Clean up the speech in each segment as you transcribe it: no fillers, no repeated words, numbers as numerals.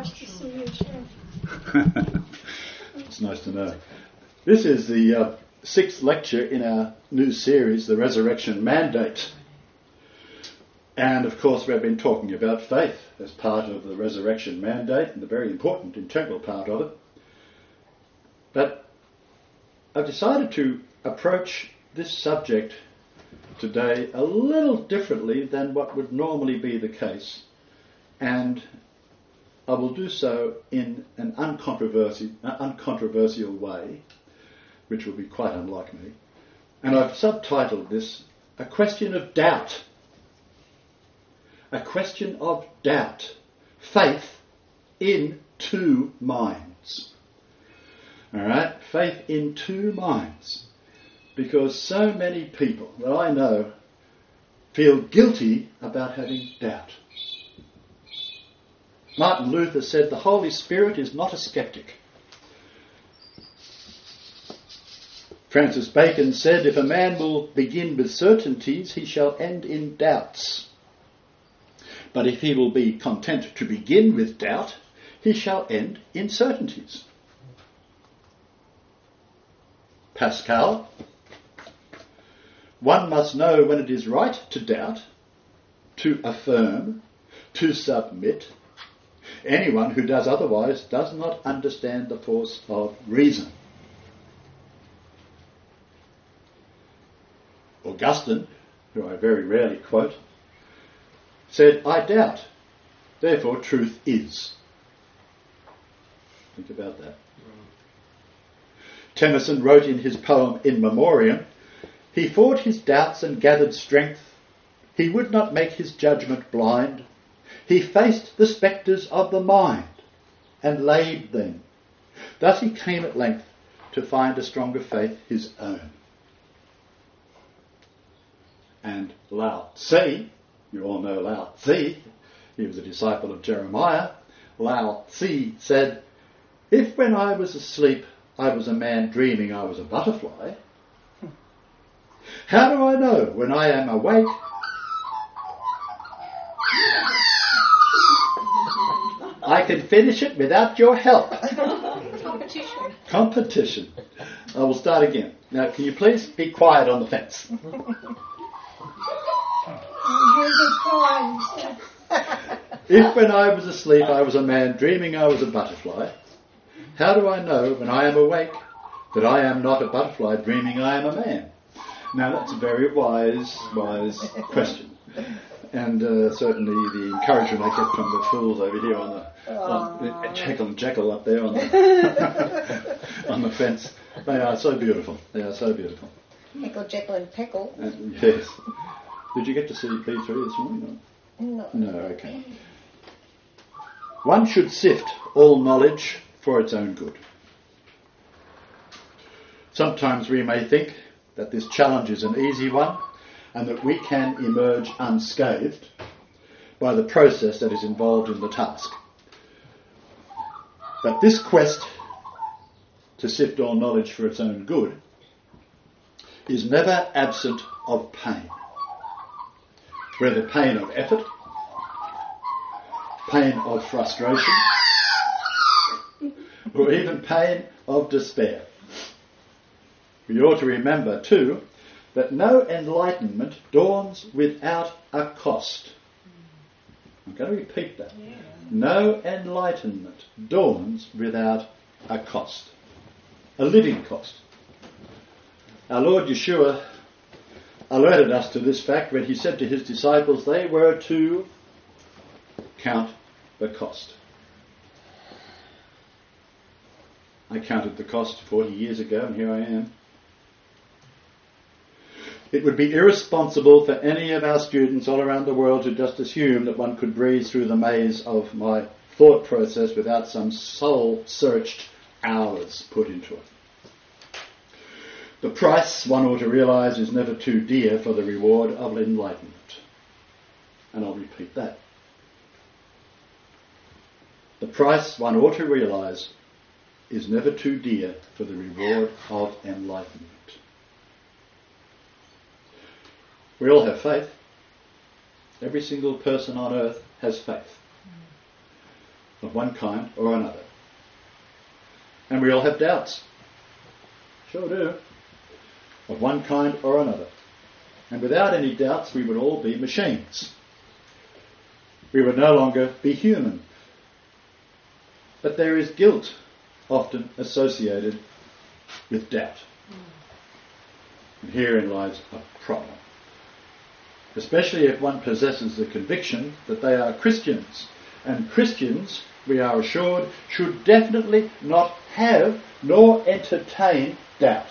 Nice to see you too. It's nice to know. This is the sixth lecture in our new series, The Resurrection Mandate. And of course we've been talking about faith as part of the Resurrection Mandate and the very important integral part of it. But I've decided to approach this subject today a little differently than what would normally be the case, and I will do so in an uncontroversial way, which will be quite unlike me. And I've subtitled this, A Question of Doubt. A question of doubt. Faith in two minds. Alright? Faith in two minds. Because so many people that I know feel guilty about having doubt. Martin Luther said the Holy Spirit is not a skeptic. Francis Bacon said if a man will begin with certainties, he shall end in doubts. But if he will be content to begin with doubt, he shall end in certainties. Pascal, one must know when it is right to doubt, to affirm, to submit. Anyone who does otherwise does not understand the force of reason. Augustine, who I very rarely quote, said, I doubt, therefore truth is. Think about that. Tennyson wrote in his poem In Memoriam, he fought his doubts and gathered strength. He would not make his judgment blind. He faced the spectres of the mind and laid them. Thus he came at length to find a stronger faith his own. And Lao Tse, you all know Lao Tse, he was a disciple of Jeremiah. Lao Tse said, if when I was asleep I was a man dreaming I was a butterfly, how do I know when I am awake I can finish it without your help? Competition. I will start again. Now, can you please be quiet on the fence? If when I was asleep I was a man dreaming I was a butterfly, how do I know when I am awake that I am not a butterfly dreaming I am a man? Now that's a very wise question. And certainly the encouragement I get from the fools over here on the Jekyll up there on the on the fence. They are so beautiful. They are so beautiful. Heckle, Jekyll and Peckle. Yes. Did you get to see P3 this morning? No. No, okay. One should sift all knowledge for its own good. Sometimes we may think that this challenge is an easy one and that we can emerge unscathed by the process that is involved in the task. But this quest to sift all knowledge for its own good is never absent of pain. Whether pain of effort, pain of frustration, or even pain of despair. We ought to remember too that no enlightenment dawns without a cost. I'm going to repeat that. Yeah. No enlightenment dawns without a cost. A living cost. Our Lord Yeshua alerted us to this fact when he said to his disciples they were to count the cost. I counted the cost 40 years ago and here I am. It would be irresponsible for any of our students all around the world to just assume that one could breeze through the maze of my thought process without some soul-searched hours put into it. The price, one ought to realise, is never too dear for the reward of enlightenment. And I'll repeat that. The price, one ought to realise, is never too dear for the reward of enlightenment. We all have faith. Every single person on earth has faith. of one kind or another. And we all have doubts. Sure do. Of one kind or another. And without any doubts, we would all be machines. We would no longer be human. But there is guilt often associated with doubt. And herein lies a problem. Especially if one possesses the conviction that they are Christians. And Christians, we are assured, should definitely not have nor entertain doubt.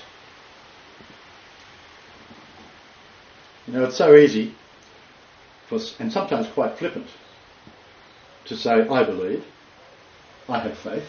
You know, it's so easy, and sometimes quite flippant, to say, I believe, I have faith.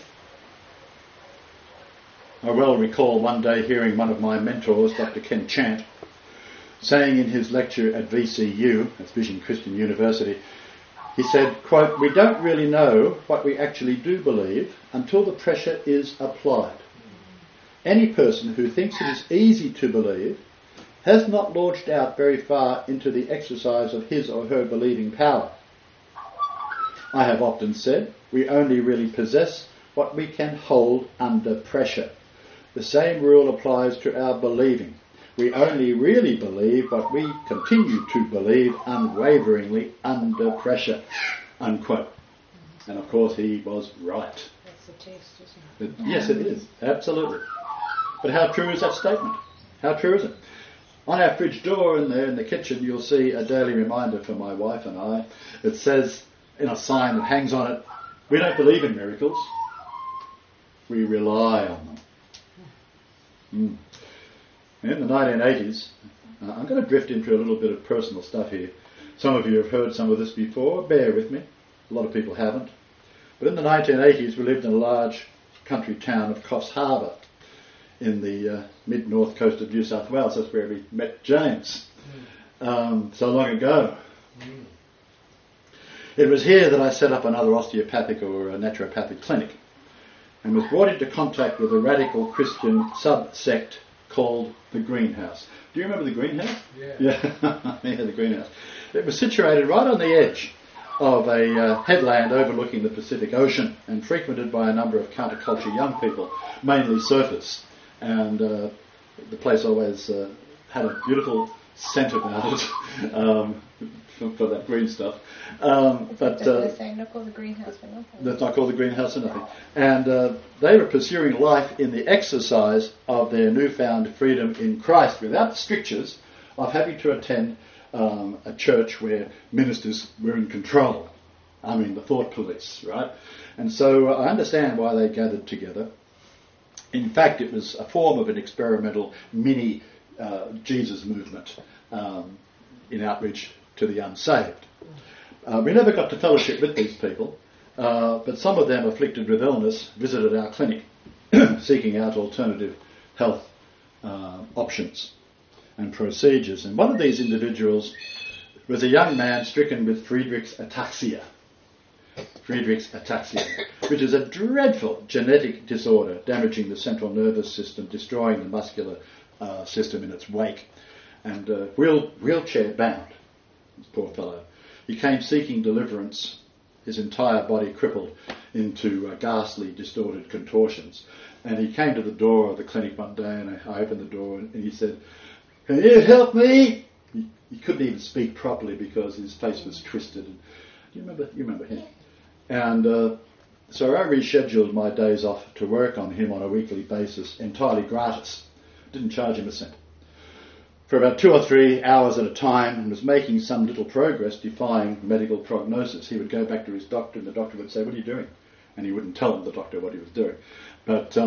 I well recall one day hearing one of my mentors, Dr. Ken Chant, saying in his lecture at VCU, that's Vision Christian University, he said, quote, "We don't really know what we actually do believe until the pressure is applied. Any person who thinks it is easy to believe has not launched out very far into the exercise of his or her believing power. I have often said we only really possess what we can hold under pressure. The same rule applies to our believing. We only really believe what we continue to believe unwaveringly under pressure." Unquote. And of course he was right. That's the test, isn't it? Yes, it is. Absolutely. But how true is that statement? How true is it? On our fridge door in there in the kitchen, you'll see a daily reminder for my wife and I. It says, in a sign that hangs on it, we don't believe in miracles. We rely on them. In the 1980s, I'm going to drift into a little bit of personal stuff here. Some of you have heard some of this before. Bear with me. A lot of people haven't. But in the 1980s, we lived in a large country town of Coffs Harbour in the mid-north coast of New South Wales. That's where we met James so long ago. It was here that I set up another osteopathic or a naturopathic clinic and was brought into contact with a radical Christian sub-sect called the Greenhouse. Do you remember the Greenhouse? Yeah, the Greenhouse. It was situated right on the edge of a headland overlooking the Pacific Ocean and frequented by a number of counterculture young people, mainly surfers. And the place always had a beautiful scent about it for that green stuff. But not called the Greenhouse for nothing. That's not called the Greenhouse for nothing. And they were pursuing life in the exercise of their newfound freedom in Christ without the strictures of having to attend a church where ministers were in control. I mean, the thought police, right? And so I understand why they gathered together. In fact, it was a form of an experimental mini Jesus movement in outreach to the unsaved. We never got to fellowship with these people, but some of them, afflicted with illness, visited our clinic seeking out alternative health options and procedures. And one of these individuals was a young man stricken with Friedreich's ataxia. Friedreich's ataxia, which is a dreadful genetic disorder damaging the central nervous system, destroying the muscular system in its wake, and wheelchair bound. This poor fellow. He came seeking deliverance, his entire body crippled into ghastly, distorted contortions. And he came to the door of the clinic one day, and I opened the door, and he said, "Can you help me?" He couldn't even speak properly because his face was twisted. And, you remember him? And so I rescheduled my days off to work on him on a weekly basis, entirely gratis. Didn't charge him a cent. For about 2 or 3 hours at a time, and was making some little progress defying medical prognosis. He would go back to his doctor, and the doctor would say, "What are you doing?" And he wouldn't tell the doctor what he was doing. But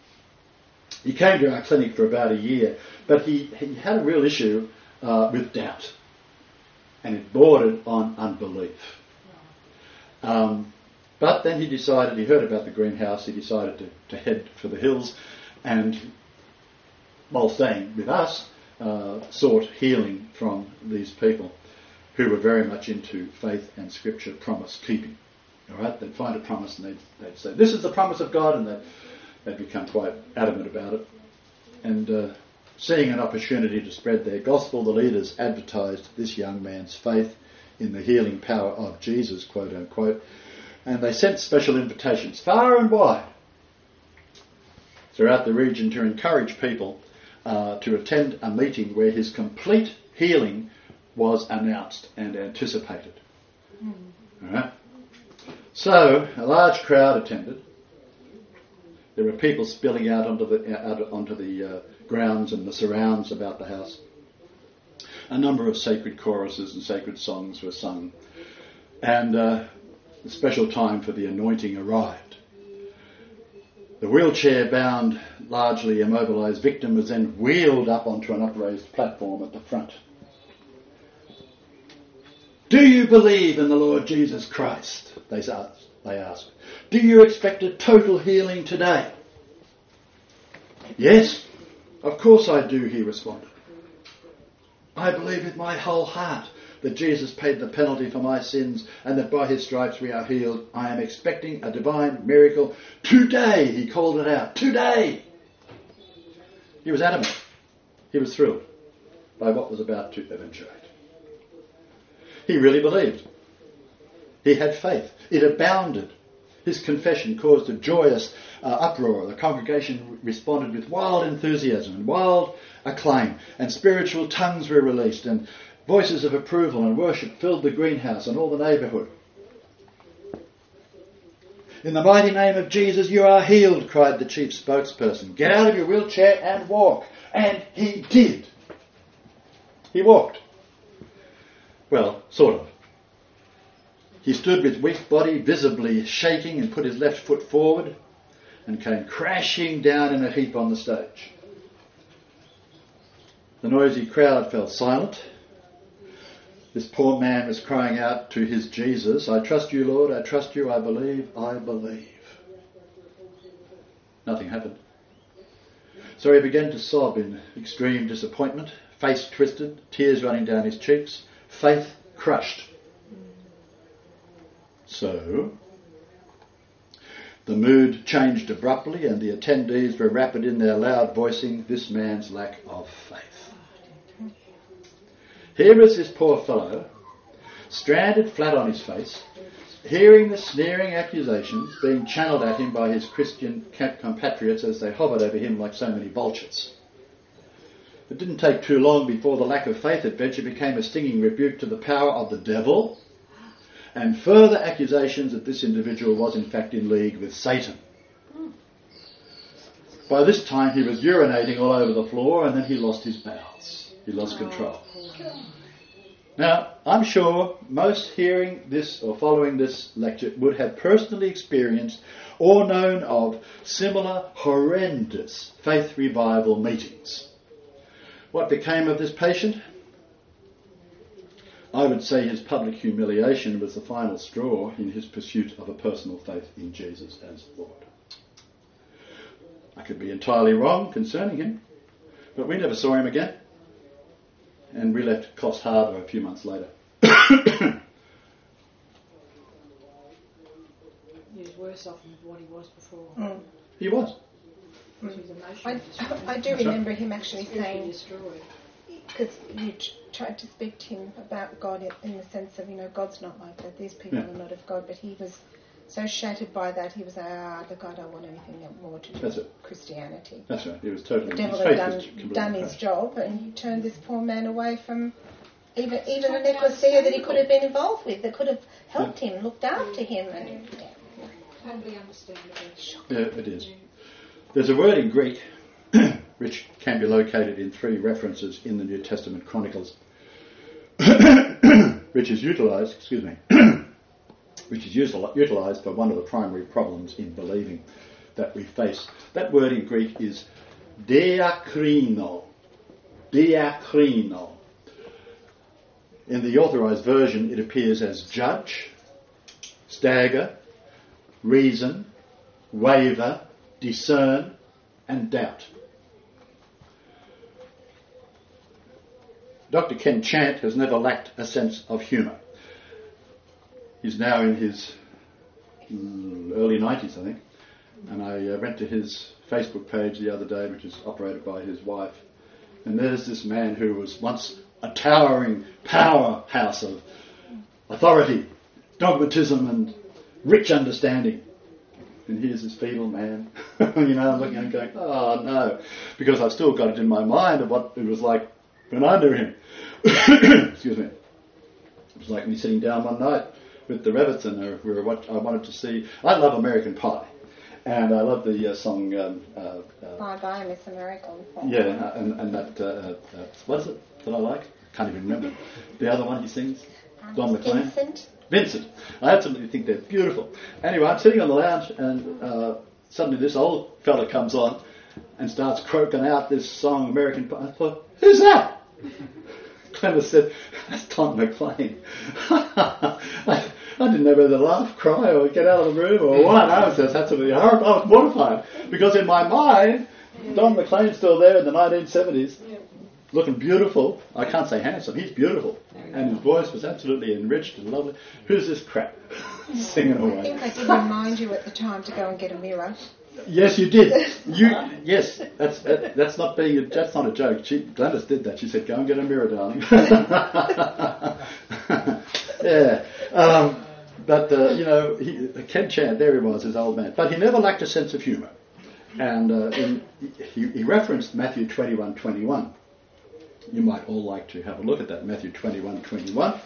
he came to our clinic for about a year, but he had a real issue with doubt, and it bordered on unbelief. But then he heard about the Greenhouse, he decided to head for the hills, and while staying with us, sought healing from these people who were very much into faith and scripture promise keeping. All right, they'd find a promise and they'd say, "This is the promise of God," and they'd become quite adamant about it. And seeing an opportunity to spread their gospel, the leaders advertised this young man's faith in the healing power of Jesus, quote unquote, And they sent special invitations far and wide throughout the region to encourage people to attend a meeting where his complete healing was announced and anticipated. All right? So a large crowd attended. There were people spilling out onto the grounds and the surrounds about the house. A number of sacred choruses and sacred songs were sung, and the special time for the anointing arrived. The wheelchair-bound, largely immobilised victim was then wheeled up onto an upraised platform at the front. "Do you believe in the Lord Jesus Christ?" they asked. "Do you expect a total healing today?" "Yes, of course I do," he responded. "I believe with my whole heart that Jesus paid the penalty for my sins and that by his stripes we are healed. I am expecting a divine miracle today." He called it out. Today! He was adamant. He was thrilled by what was about to eventuate. He really believed. He had faith. It abounded. His confession caused a joyous uproar. The congregation responded with wild enthusiasm and wild acclaim, and spiritual tongues were released, and voices of approval and worship filled the greenhouse and all the neighbourhood. "In the mighty name of Jesus, you are healed," cried the chief spokesperson. "Get out of your wheelchair and walk." And he did. He walked. Well, sort of. He stood with weak body visibly shaking and put his left foot forward and came crashing down in a heap on the stage. The noisy crowd fell silent. This poor man was crying out to his Jesus, "I trust you, Lord, I trust you, I believe, I believe." Nothing happened. So he began to sob in extreme disappointment, face twisted, tears running down his cheeks, faith crushed. So, the mood changed abruptly and the attendees were rapid in their loud voicing this man's lack of faith. Here is this poor fellow, stranded flat on his face, hearing the sneering accusations being channelled at him by his Christian compatriots as they hovered over him like so many vultures. It didn't take too long before the lack of faith adventure became a stinging rebuke to the power of the devil, and further accusations that this individual was in fact in league with Satan. By this time he was urinating all over the floor and then he lost his bowels. He lost control. Now, I'm sure most hearing this or following this lecture would have personally experienced or known of similar horrendous faith revival meetings. What became of this patient? I would say his public humiliation was the final straw in his pursuit of a personal faith in Jesus as Lord. I could be entirely wrong concerning him, but we never saw him again, and we left Coffs Harbour a few months later. He was worse off than what he was before. Mm. He was. I do remember him actually saying, destroyed. because you tried to speak to him about God in the sense of, God's not like that, these people are not of God, but he was so shattered by that, he was like, look, I don't want anything more to do with Christianity. That's right, he was totally... The devil had done his job and turned this poor man away from even an ecclesia that he could have been involved with, that could have helped him, looked after him. And Totally understandable. Yeah, it is. There's a word in Greek which can be located in 3 references in the New Testament Chronicles, which is utilised, utilised for one of the primary problems in believing that we face. That word in Greek is diakrino. Diakrino. In the authorised version, it appears as judge, stagger, reason, waver, discern, and doubt. Dr. Ken Chant has never lacked a sense of humour. He's now in his early 90s, I think, and I went to his Facebook page the other day, which is operated by his wife, and there's this man who was once a towering powerhouse of authority, dogmatism and rich understanding. And here's this feeble man, I'm looking and going, oh no, because I've still got it in my mind of what it was like when I knew him. Excuse me. It was like me sitting down one night with the Rabbits, and I wanted to see. I love American Pie, and I love the song. Bye Bye Miss America. Yeah, and that what is it that I like? Can't even remember. The other one he sings, Don McLean. Vincent. I absolutely think they're beautiful. Anyway, I'm sitting on the lounge, and suddenly this old fella comes on and starts croaking out this song, American Pie. I thought, who's that? Clemens said, that's Don McLean. I didn't know whether to laugh, cry, or get out of the room, or what. I was just absolutely horrible. I was mortified, because in my mind, Don McLean's still there in the 1970s, looking beautiful. I can't say handsome, he's beautiful. And his voice was absolutely enriched and lovely. Who's this crap singing away? I think I did remind you at the time to go and get a mirror. Yes, you did. Yes, that's not a joke. Gladys did that. She said, "Go and get a mirror, darling." Yeah, but Ken Chant, there he was, his old man. But he never lacked a sense of humour, and he referenced Matthew 21:21. You might all like to have a look at that, Matthew 21:21.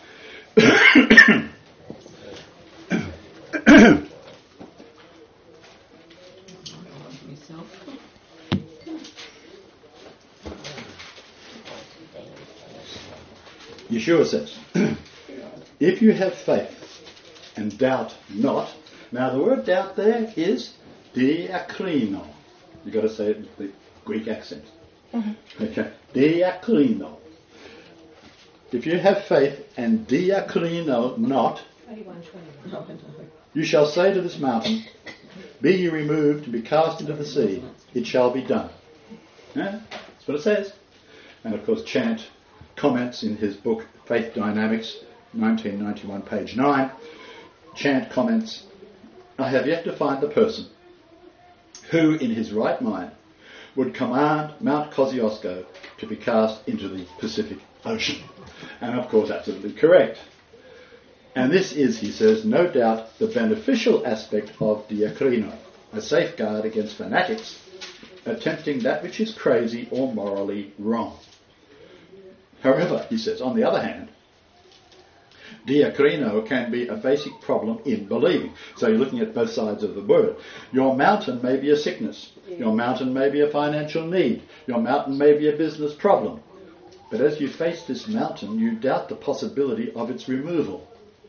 Yeshua says, if you have faith and doubt not. Now the word doubt there is diakrino. You've got to say it with the Greek accent. Mm-hmm. Okay, diakrino. If you have faith and diakrino not, you shall say to this mountain, be ye removed and be cast into the sea, it shall be done. Yeah? That's what it says. And of course Chant comments in his book Faith Dynamics, 1991, page 9. Chant comments, I have yet to find the person who in his right mind would command Mount Kosciuszko to be cast into the Pacific Ocean. And of course absolutely correct. And this is, he says, no doubt the beneficial aspect of diakrino, a safeguard against fanatics attempting that which is crazy or morally wrong. However, he says, on the other hand, diakrino can be a basic problem in believing. So you're looking at both sides of the word. Your mountain may be a sickness. Your mountain may be a financial need. Your mountain may be a business problem. But as you face this mountain, you doubt the possibility of its removal.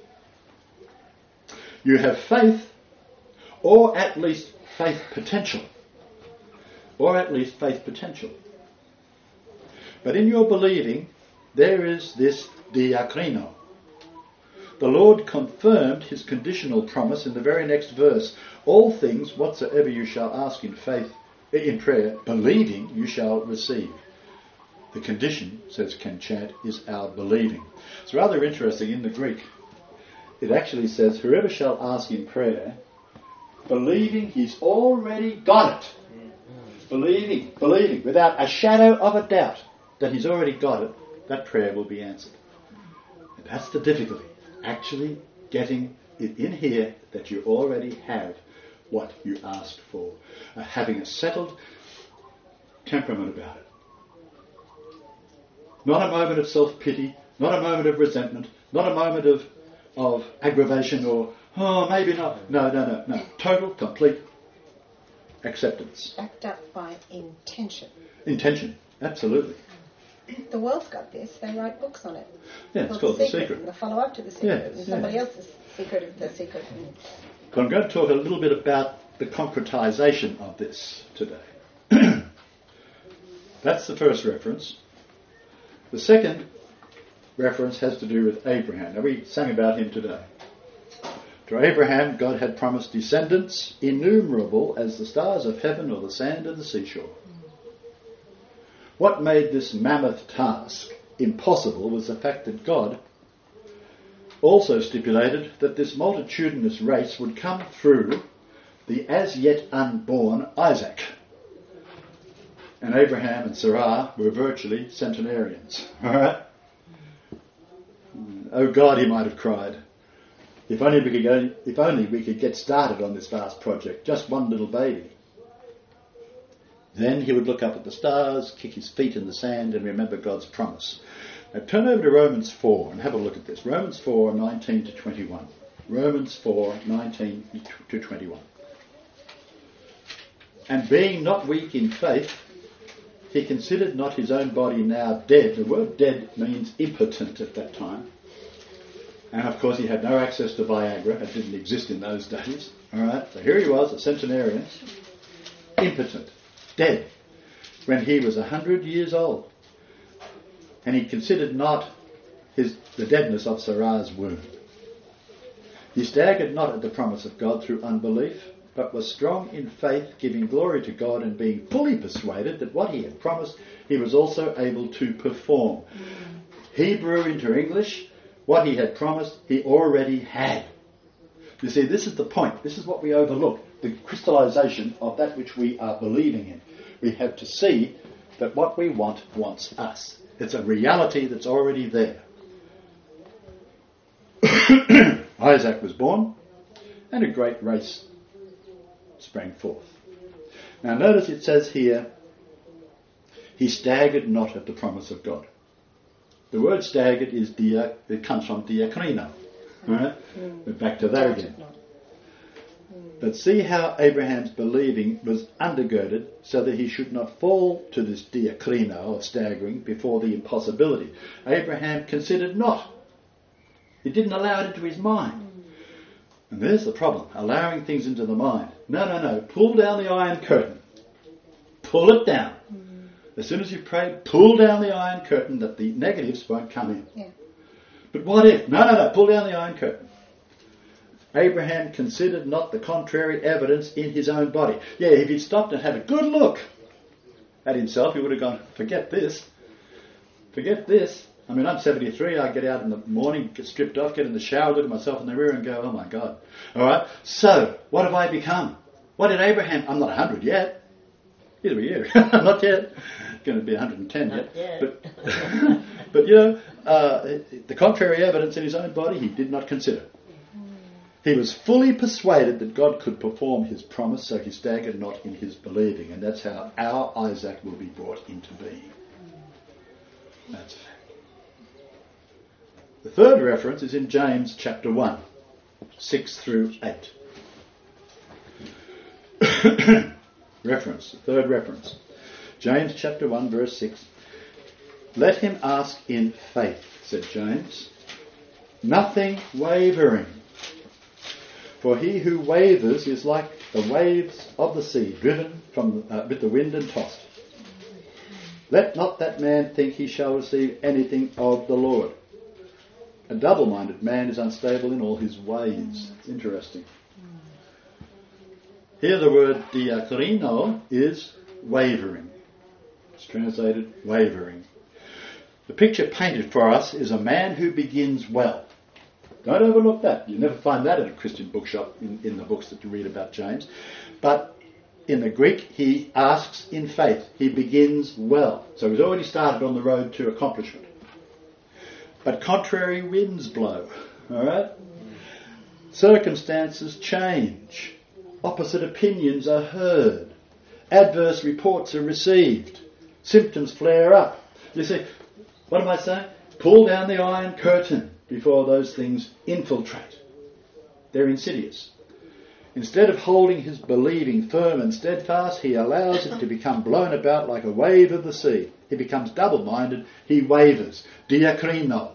You have faith, or at least faith potential. Or at least faith potential. But in your believing, there is this diakrino. The Lord confirmed his conditional promise in the very next verse. All things whatsoever you shall ask in faith, in prayer, believing you shall receive. The condition, says Ken Chant, is our believing. It's rather interesting in the Greek. It actually says, whoever shall ask in prayer, believing he's already got it. Believing, without a shadow of a doubt that he's already got it, that prayer will be answered. And that's the difficulty. Actually getting it in here that you already have what you asked for. Having a settled temperament about it. Not a moment of self-pity, not a moment of resentment, not a moment of aggravation or, oh, maybe not. No. Total, complete acceptance. Backed up by intention. Intention, absolutely. The world's got this. They write books on it. Yeah, it's called The Secret. And the follow-up to The Secret. And somebody else's secret of The Secret. But I'm going to talk a little bit about the concretization of this today. That's the first reference. The second reference has to do with Abraham. Now, we sang about him today. To Abraham, God had promised descendants innumerable as the stars of heaven or the sand of the seashore. What made this mammoth task impossible was the fact that God also stipulated that this multitudinous race would come through the as yet unborn Isaac. And Abraham and Sarah were virtually centenarians. All right? Oh God, he might have cried. If only we could get started on this vast project, just one little baby. Then he would look up at the stars, kick his feet in the sand, and remember God's promise. Now turn over to Romans 4 and have a look at this. Romans 4, 19 to 21. Romans 4, 19 to 21. And being not weak in faith, he considered not his own body now dead. The word dead means impotent at that time. And of course he had no access to Viagra. It didn't exist in those days. All right. So here he was, a centenarian, impotent, dead, when he was 100 years old. And he considered not the deadness of Sarah's womb. He staggered not at the promise of God through unbelief, but was strong in faith, giving glory to God and being fully persuaded that what he had promised he was also able to perform. Hebrew into English, what he had promised he already had. You see, this is the point. This is what we overlook, the crystallization of that which we are believing in. We have to see that what we want wants us. It's a reality that's already there. Isaac was born, and a great race sprang forth. Now notice it says here, he staggered not at the promise of God. The word staggered is it comes from diakrino. Right? We're back to that again. But see how Abraham's believing was undergirded so that he should not fall to this diakrino of staggering before the impossibility. Abraham considered not. He didn't allow it into his mind. And there's the problem, allowing things into the mind. No. Pull down the iron curtain. Pull it down. As soon as you pray, pull down the iron curtain that the negatives won't come in. Yeah. But what if? No. Pull down the iron curtain. Abraham considered not the contrary evidence in his own body. Yeah, if he'd stopped and had a good look at himself, he would have gone, forget this. I mean, I'm 73, I get out in the morning, get stripped off, get in the shower, look at myself in the mirror and go, oh my God. All right, so what have I become? What did Abraham, I'm not 100 yet. Either a year, not yet. Going to be 110 yet. But you know, the contrary evidence in his own body he did not consider. He was fully persuaded that God could perform his promise, so he staggered not in his believing. And that's how our Isaac will be brought into being. That's a fact. The third reference is in James chapter 1, 6 through 8. Third reference. James chapter 1 verse 6. Let him ask in faith, said James, nothing wavering. For he who wavers is like the waves of the sea, driven from with the wind and tossed. Let not that man think he shall receive anything of the Lord. A double-minded man is unstable in all his ways. It's interesting. Here the word diakrino is wavering. It's translated wavering. The picture painted for us is a man who begins well. Don't overlook that. You never find that at a Christian bookshop in the books that you read about James. But in the Greek, he asks in faith. He begins well. So he's already started on the road to accomplishment. But contrary winds blow. All right? Circumstances change. Opposite opinions are heard. Adverse reports are received. Symptoms flare up. You see, what am I saying? Pull down the iron curtain before those things infiltrate. They're insidious. Instead of holding his believing firm and steadfast, he allows it to become blown about like a wave of the sea. He becomes double-minded. He wavers. Diakrino.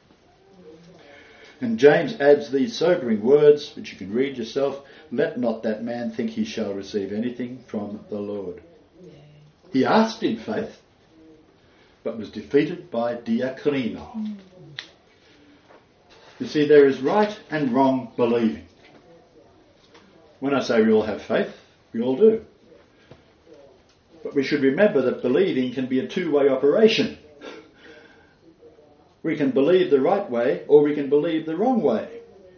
And James adds these sobering words, which you can read yourself. Let not that man think he shall receive anything from the Lord. He asked in faith, but was defeated by diakrino. You see, there is right and wrong believing. When I say we all have faith, we all do. But we should remember that believing can be a two-way operation. We can believe the right way or we can believe the wrong way.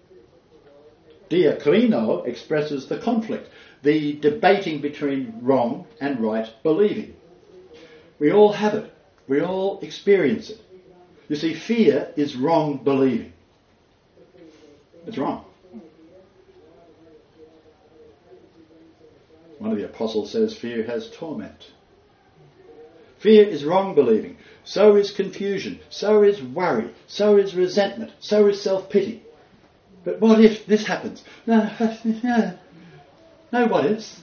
Diakrino expresses the conflict, the debating between wrong and right believing. We all have it. We all experience it. You see, fear is wrong believing. It's wrong. One of the apostles says fear has torment. Fear is wrong believing. So is confusion. So is worry. So is resentment. So is self-pity. But what if this happens? No, what ifs.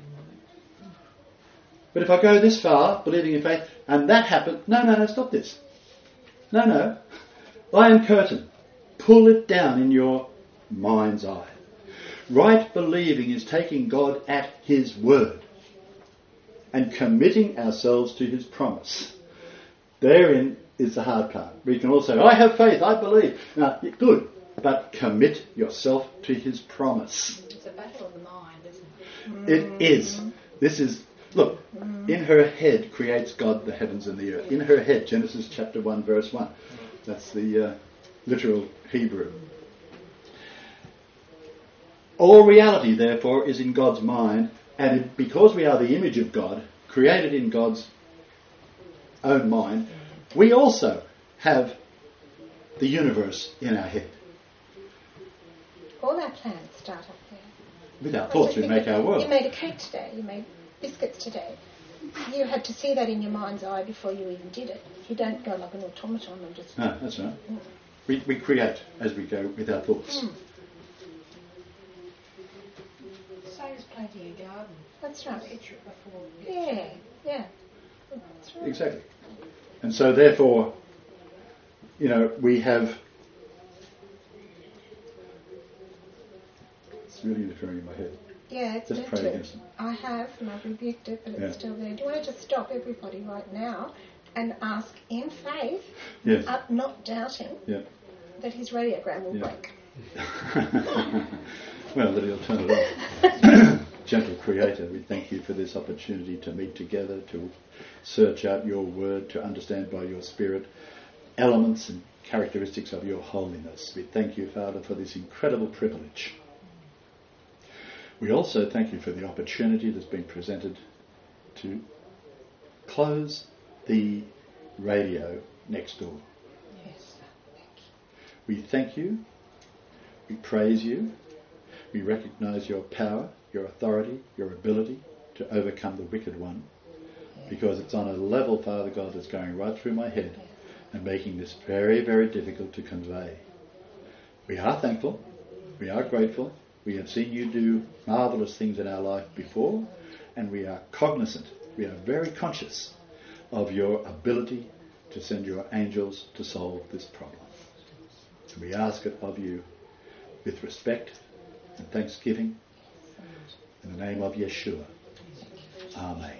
But if I go this far, believing in faith, and that happens, no, stop this. No. Iron curtain. Pull it down in your mind's eye. Right believing is taking God at His word and committing ourselves to His promise. Therein is the hard part. We can all say, I have faith, I believe. Now, good, but commit yourself to His promise. It's a battle of the mind, isn't It it? is. This is, look, in her head creates God the heavens and the earth. In her head, Genesis chapter 1, verse 1. That's the literal Hebrew. All reality, therefore, is in God's mind, and because we are the image of God, created in God's own mind, we also have the universe in our head. All our plans start up there. With our thoughts, we make our world. You made a cake today. You made biscuits today. You had to see that in your mind's eye before you even did it. You don't go like an automaton and just... No, that's right. We create as we go with our thoughts. Same as planting a garden. That's right. Picture it before. Yeah. That's right. Exactly. And so therefore, we have... It's really interfering in my head. Yeah, it's Just meant pray to. against it. I have, and I've rebuked it, but it's still there. Do you want to just stop everybody right now and ask in faith, Yes. not doubting, Yeah. that his radiogram will Yeah. break? Well, then he'll turn it off. Gentle Creator, we thank you for this opportunity to meet together, to search out your word, to understand by your Spirit elements and characteristics of your holiness. We thank you, Father, for this incredible privilege. We also thank you for the opportunity that's been presented to close the radio next door. Yes, thank you. We thank you, we praise you, we recognise your power, your authority, your ability to overcome the wicked one, because it's on a level, Father God, that's going right through my head and making this very, very difficult to convey. We are thankful, we are grateful, we have seen you do marvellous things in our life before, and we are cognizant, we are very conscious of your ability to send your angels to solve this problem. And we ask it of you with respect and thanksgiving in the name of Yeshua. Amen.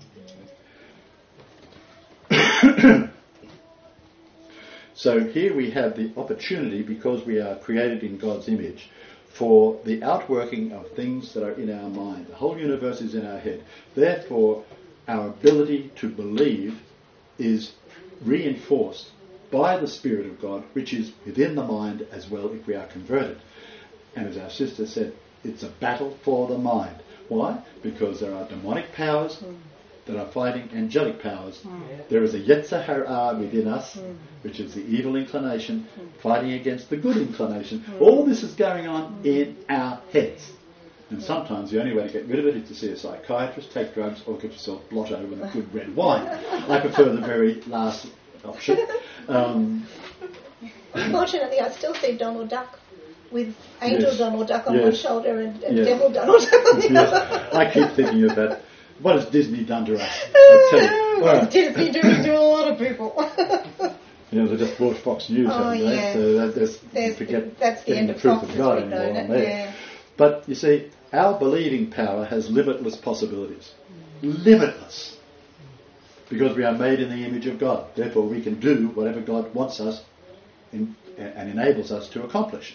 So here we have the opportunity, because we are created in God's image, for the outworking of things that are in our mind. The whole universe is in our head. Therefore, our ability to believe is reinforced by the Spirit of God, which is within the mind as well if we are converted. And as our sister said, it's a battle for the mind. Why? Because there are demonic powers that are fighting angelic powers. There is a Yetzer Hara within us, which is the evil inclination, fighting against the good inclination. All this is going on in our heads. And sometimes the only way to get rid of it is to see a psychiatrist, take drugs, or get yourself blotto with a good red wine. I prefer the very last option. Unfortunately, I still see Donald Duck with Angel Yes. Donald Duck on Yes. one shoulder and Yes. Devil Donald Duck on the Yes. other. I keep thinking of that. What has Disney done to us? I tell you. All right. Disney doing to a lot of people. They just bought Fox News, haven't they? yeah. So That's the end the of truth Fox of God as we've known anymore it. on there. Yeah. But you see, our believing power has limitless possibilities. Limitless. Because we are made in the image of God. Therefore we can do whatever God wants us and enables us to accomplish.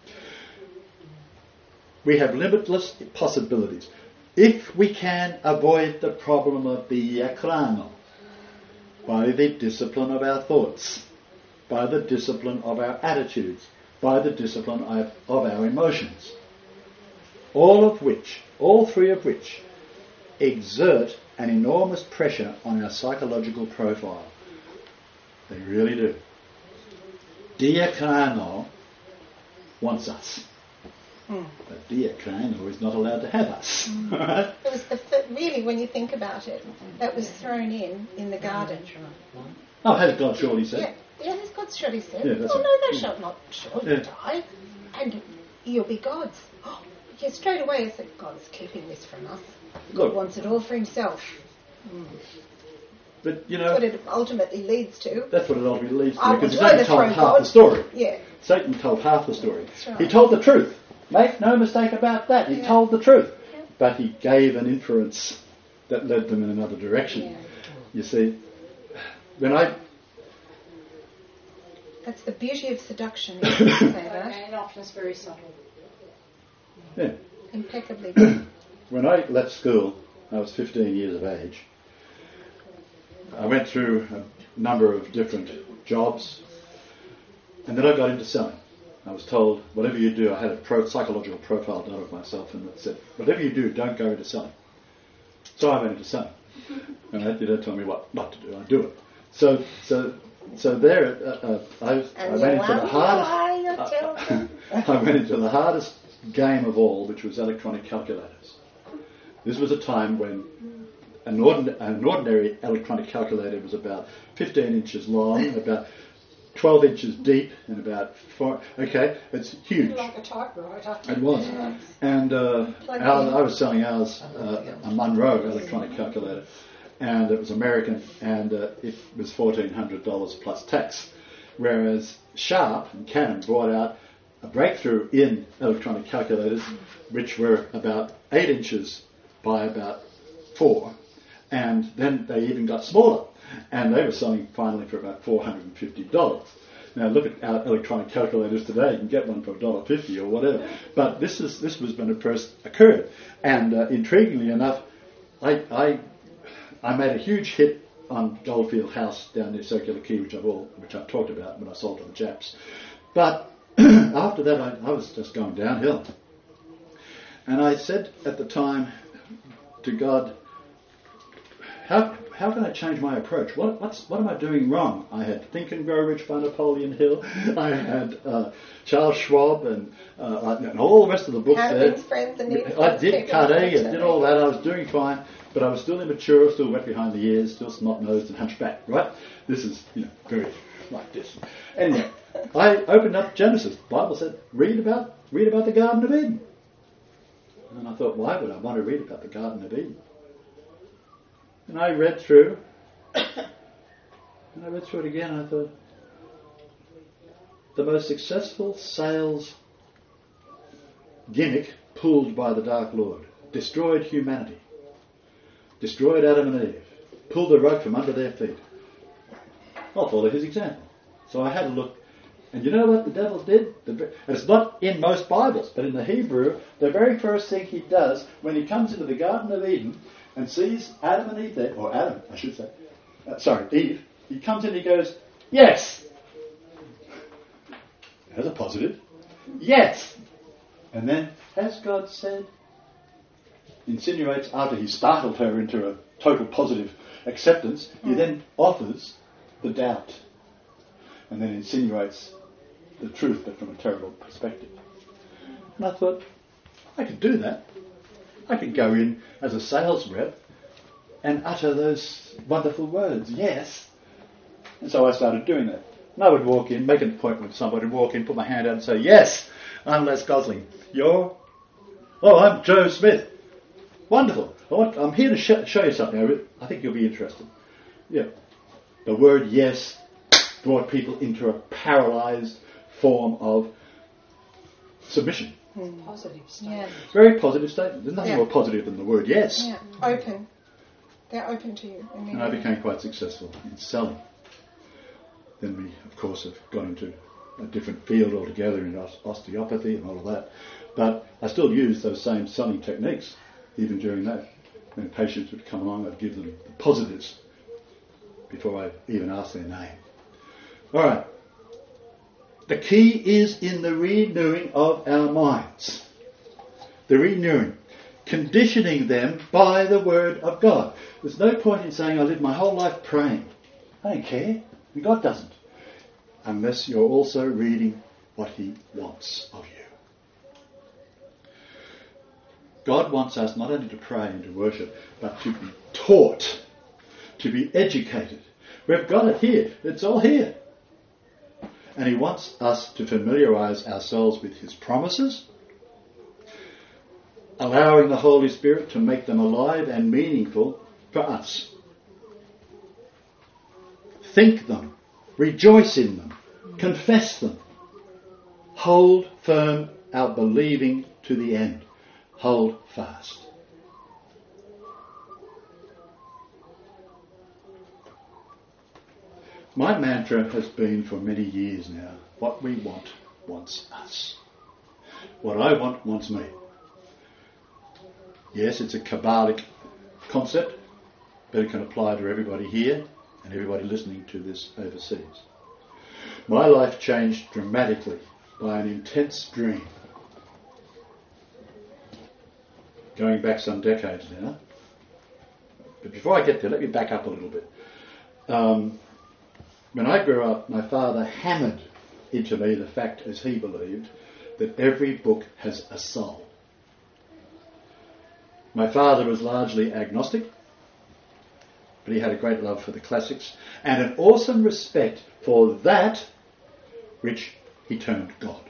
We have limitless possibilities. If we can avoid the problem of the yakrano, by the discipline of our thoughts, by the discipline of our attitudes, by the discipline of our emotions, all three of which exert an enormous pressure on our psychological profile. They really do. Diakrano wants us. But dear Cain is not allowed to have us. Right? It was really, when you think about it, that was thrown in the garden. Oh, has God surely said? Yeah, has God surely said? Yeah, that's oh, right. no, thou shalt not surely Yeah. die, and you'll be God's. Oh, yeah, straight away I said, God is keeping this from us. God Look. wants it all for himself. But, you That's know, what it ultimately leads to. that's what it ultimately leads to. I would Because he's rather only told throw half God. the story. Yeah. Satan told half the story. That's right. He told the truth. Make no mistake about that. He Yeah. told the truth. Yeah. But he gave an inference that led them in another direction. Yeah. You see, when That's the beauty of seduction, isn't it? Say that. And often it's very subtle. yeah, Impeccably done. when I left school, I was 15 years of age. I went through a number of different jobs, and then I got into selling. I was told, whatever you do, I had a psychological profile done of myself, and it said, whatever you do, don't go into selling. So I went into selling. And they don't tell me what not to do, I do it. So there, I went into the hardest. I went into the hardest game of all, which was electronic calculators. This was a time when an ordinary electronic calculator was about 15 inches long, and about 12 inches deep, and about 4. Okay, it's huge. Like a typewriter. It was. And I was selling ours, a Monroe electronic calculator, and it was American, and it was $1,400 plus tax. Whereas Sharp and Canon brought out a breakthrough in electronic calculators, which were about 8 inches by about 4, and then they even got smaller, and they were selling finally for about $450. Now look at our electronic calculators today. You can get one for $1.50 or whatever. But this was when it first occurred, and intriguingly enough, I made a huge hit on Goldfield House down near Circular Quay, which I've talked about when I sold to the Japs. But after that, I was just going downhill, and I said at the time to God, how can I change my approach? What am I doing wrong? I had Think and Grow Rich by Napoleon Hill. I had Charles Schwab and all the rest of the books there. I did Carnegie, I did all that. I was doing fine, but I was still immature, still wet behind the ears, still snot-nosed and hunchbacked, right? This is, very like this. Anyway, I opened up Genesis. The Bible said, read about the Garden of Eden. And I thought, why would I want to read about the Garden of Eden? And I read through, and I read through it again, and I thought, the most successful sales gimmick pulled by the Dark Lord destroyed humanity, destroyed Adam and Eve, pulled the rug from under their feet. I'll follow his example. So I had a look, and you know what the devil did? And it's not in most Bibles, but in the Hebrew, the very first thing he does when he comes into the Garden of Eden and sees Adam and Eve there, or Adam, I should say, Eve, he comes in and he goes, yes. There's a positive. Yes. And then, has God said, insinuates after he startled her into a total positive acceptance, he then offers the doubt and then insinuates the truth, but from a terrible perspective. And I thought, I could do that. I could go in as a sales rep and utter those wonderful words, yes. And so I started doing that. And I would walk in, make an appointment with somebody, walk in, put my hand out and say, yes, I'm Les Gosling. You're? Oh, I'm Joe Smith. Wonderful. I'm here to show you something. I think you'll be interested. Yeah. The word yes brought people into a paralysed form of submission. Positive statement. Yeah. Very positive statement. There's nothing more positive than the word yes. Yeah. Open. They're open to you. And I became quite successful in selling. Then we, of course, have gone into a different field altogether in osteopathy and all of that. But I still use those same selling techniques, even during that. When patients would come along, I'd give them the positives before I even asked their name. All right. The key is in the renewing of our minds. The renewing. Conditioning them by the Word of God. There's no point in saying I lived my whole life praying. I don't care. And God doesn't. Unless you're also reading what he wants of you. God wants us not only to pray and to worship, but to be taught, to be educated. We've got it here. It's all here. And he wants us to familiarise ourselves with his promises, allowing the Holy Spirit to make them alive and meaningful for us. Think them, rejoice in them, confess them. Hold firm our believing to the end. Hold fast. My mantra has been for many years now, what we want wants us. What I want wants me. Yes, it's a Kabbalic concept, but it can apply to everybody here and everybody listening to this overseas. My life changed dramatically by an intense dream. Going back some decades now. But before I get there, let me back up a little bit. When I grew up, my father hammered into me the fact, as he believed, that every book has a soul. My father was largely agnostic, but he had a great love for the classics and an awesome respect for that which he termed God.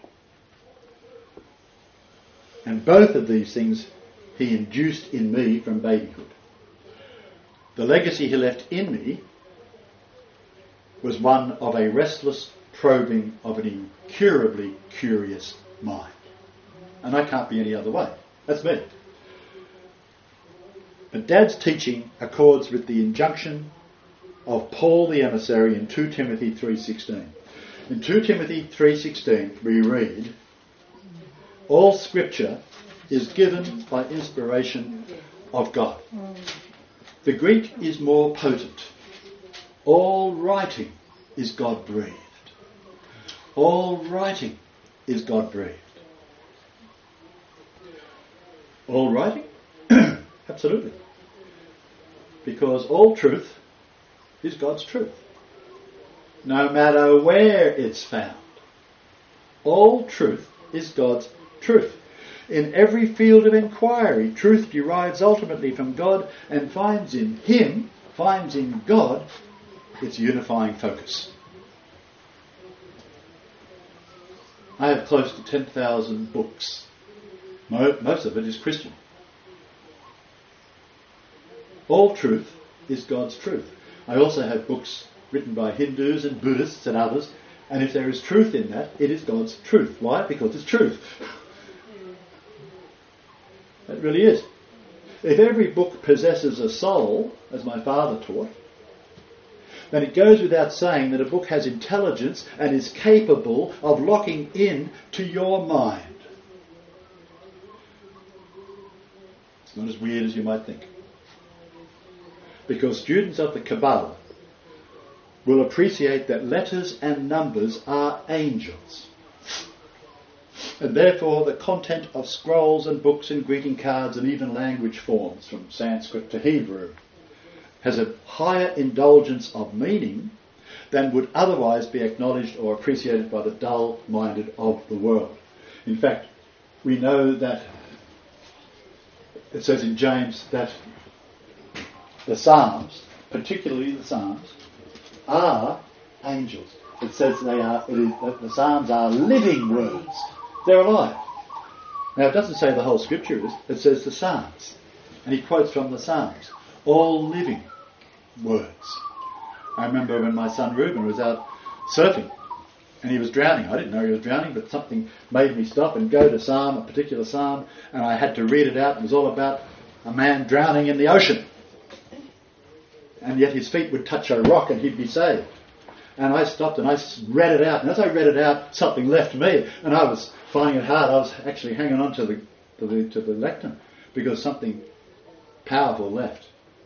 And both of these things he induced in me from babyhood. The legacy he left in me was one of a restless probing of an incurably curious mind. And I can't be any other way. That's me. But Dad's teaching accords with the injunction of Paul the emissary in 2 Timothy 3:16. In 2 Timothy 3:16 we read, all scripture is given by inspiration of God. The Greek is more potent. All writing is God-breathed. All writing is God-breathed. All writing? Absolutely. Because all truth is God's truth. No matter where it's found. All truth is God's truth. In every field of inquiry, truth derives ultimately from God and finds in Him, finds in God, its unifying focus. I have close to 10,000 books. Most of it is Christian. All truth is God's truth. I also have books written by Hindus and Buddhists and others, and if there is truth in that, it is God's truth. Why? Because it's truth. It really is. If every book possesses a soul, as my father taught, then it goes without saying that a book has intelligence and is capable of locking in to your mind. It's not as weird as you might think. Because students of the Kabbalah will appreciate that letters and numbers are angels. And therefore the content of scrolls and books and greeting cards and even language forms from Sanskrit to Hebrew has a higher indulgence of meaning than would otherwise be acknowledged or appreciated by the dull-minded of the world. In fact, we know that it says in James that the Psalms, particularly the Psalms, are angels. It says the Psalms are living words. They're alive. Now it doesn't say the whole scripture is, it says the Psalms. And he quotes from the Psalms. All living words. I remember when my son Reuben was out surfing and he was drowning. I didn't know he was drowning, but something made me stop and go to a particular psalm, and I had to read it out. It was all about a man drowning in the ocean. And yet his feet would touch a rock and he'd be saved. And I stopped and I read it out. And as I read it out, something left me. And I was finding it hard. I was actually hanging on to the lectern because something powerful left.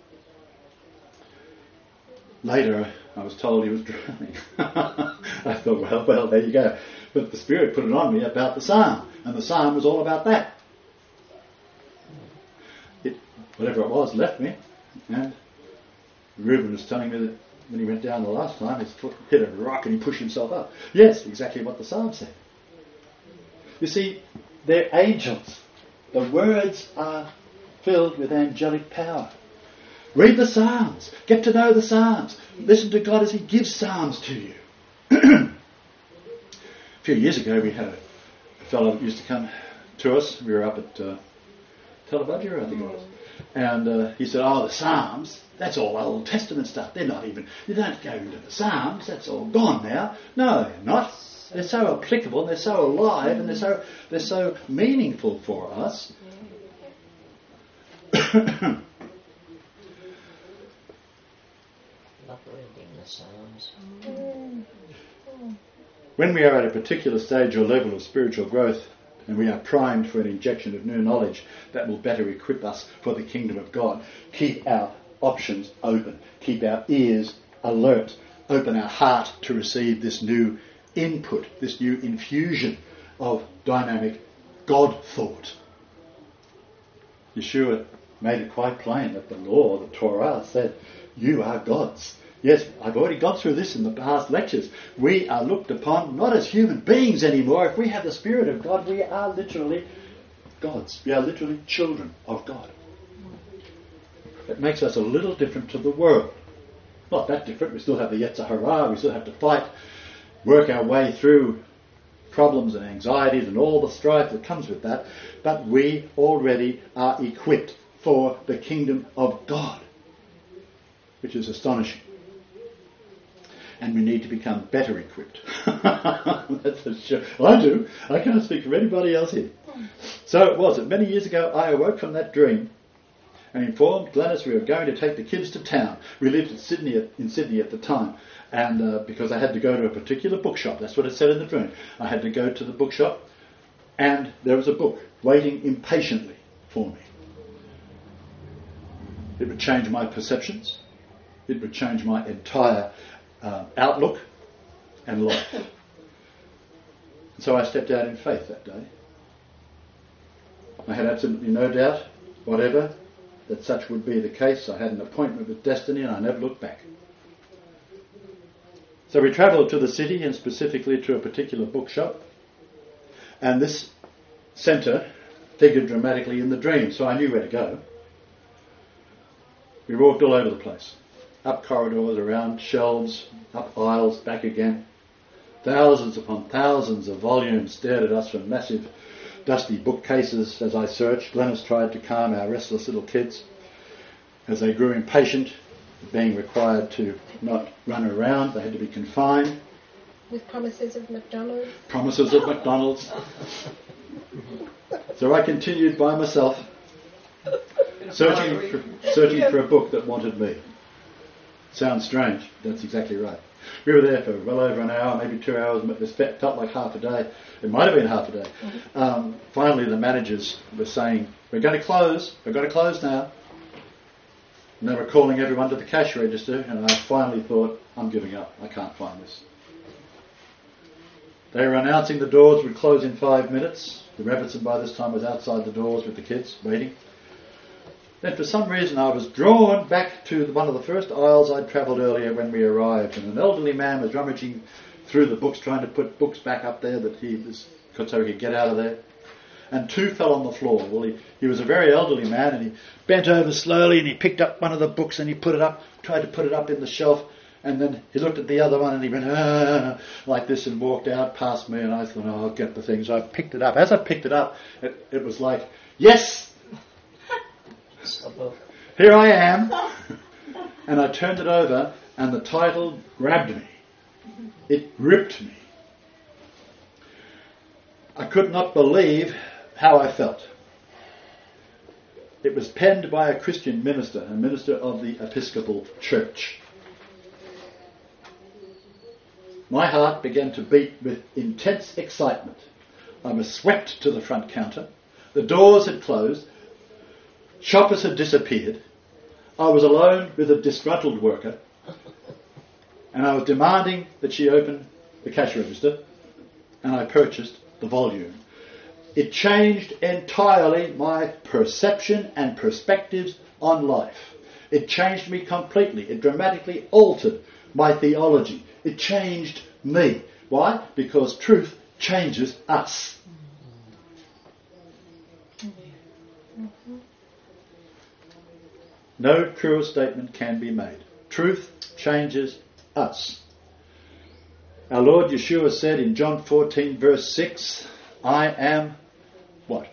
Later, I was told he was drowning. I thought, well, there you go. But the Spirit put it on me about the psalm. And the psalm was all about that. Whatever it was left me. And Reuben was telling me that when he went down the last time, his foot hit a rock and he pushed himself up. Yes, exactly what the psalm said. You see, they're angels. The words are filled with angelic power. Read the Psalms. Get to know the Psalms. Listen to God as He gives Psalms to you. A few years ago we had a fellow that used to come to us. We were up at Telebudger, I think it was. And he said, the Psalms, that's all Old Testament stuff. They're not even, you don't go into the Psalms, that's all gone now. No, they're not. They're so applicable and they're so alive and they're so meaningful for us. Love reading the Psalms. When we are at a particular stage or level of spiritual growth and we are primed for an injection of new knowledge that will better equip us for the kingdom of God, keep our options open, keep our ears alert, open our heart to receive this new input, this new infusion of dynamic God thought. Yeshua made it quite plain that the law, the Torah, said, you are gods. Yes, I've already gone through this in the past lectures. We are looked upon not as human beings anymore. If we have the Spirit of God, we are literally gods. We are literally children of God. It makes us a little different to the world. Not that different. We still have the Yetzer Hara. We still have to fight, work our way through problems and anxieties and all the strife that comes with that. But we already are equipped for the kingdom of God, which is astonishing. And we need to become better equipped. That's for sure. I do. I can't speak for anybody else here. So it was that many years ago I awoke from that dream and informed Glenys we were going to take the kids to town. We lived in Sydney at the time, and because I had to go to a particular bookshop, that's what it said in the dream. I had to go to the bookshop, and there was a book waiting impatiently for me. It would change my perceptions. It would change my entire outlook and life. So I stepped out in faith that day. I had absolutely no doubt, whatever, that such would be the case. I had an appointment with destiny and I never looked back. So we travelled to the city and specifically to a particular bookshop, and this centre figured dramatically in the dream, so I knew where to go. We walked all over the place. Up corridors, around shelves, up aisles, back again. Thousands upon thousands of volumes stared at us from massive dusty bookcases as I searched. Glenys tried to calm our restless little kids as they grew impatient, being required to not run around. They had to be confined. With promises of McDonald's. Promises of McDonald's. So I continued by myself, searching for a book that wanted me. Sounds strange, that's exactly right. We were there for well over an hour, maybe 2 hours, but it felt like half a day. It might have been half a day. Finally the managers were saying, we've got to close now. And they were calling everyone to the cash register, and I finally thought, I'm giving up, I can't find this. They were announcing the doors would close in 5 minutes. The Rebbitzin by this time was outside the doors with the kids, waiting. Then for some reason I was drawn back to one of the first aisles I'd travelled earlier when we arrived, and an elderly man was rummaging through the books, trying to put books back up there so he could get out of there. And two fell on the floor. Well, he was a very elderly man, and he bent over slowly and he picked up one of the books and he tried to put it up in the shelf, and then he looked at the other one and he went like this and walked out past me, and I thought, I'll get the thing. So I picked it up. As I picked it up, it was like, yes! Here I am. And I turned it over and the title grabbed me. It gripped me. I could not believe how I felt. It was penned by a Christian minister, a minister of the Episcopal Church. My heart began to beat with intense excitement. I was swept to the front counter. The doors had closed. Shoppers had disappeared. I was alone with a disgruntled worker, and I was demanding that she open the cash register, and I purchased the volume. It changed entirely my perception and perspectives on life. It changed me completely. It dramatically altered my theology. It changed me. Why? Because truth changes us. No truer statement can be made. Truth changes us. Our Lord Yeshua said in John 14 verse 6, I am what?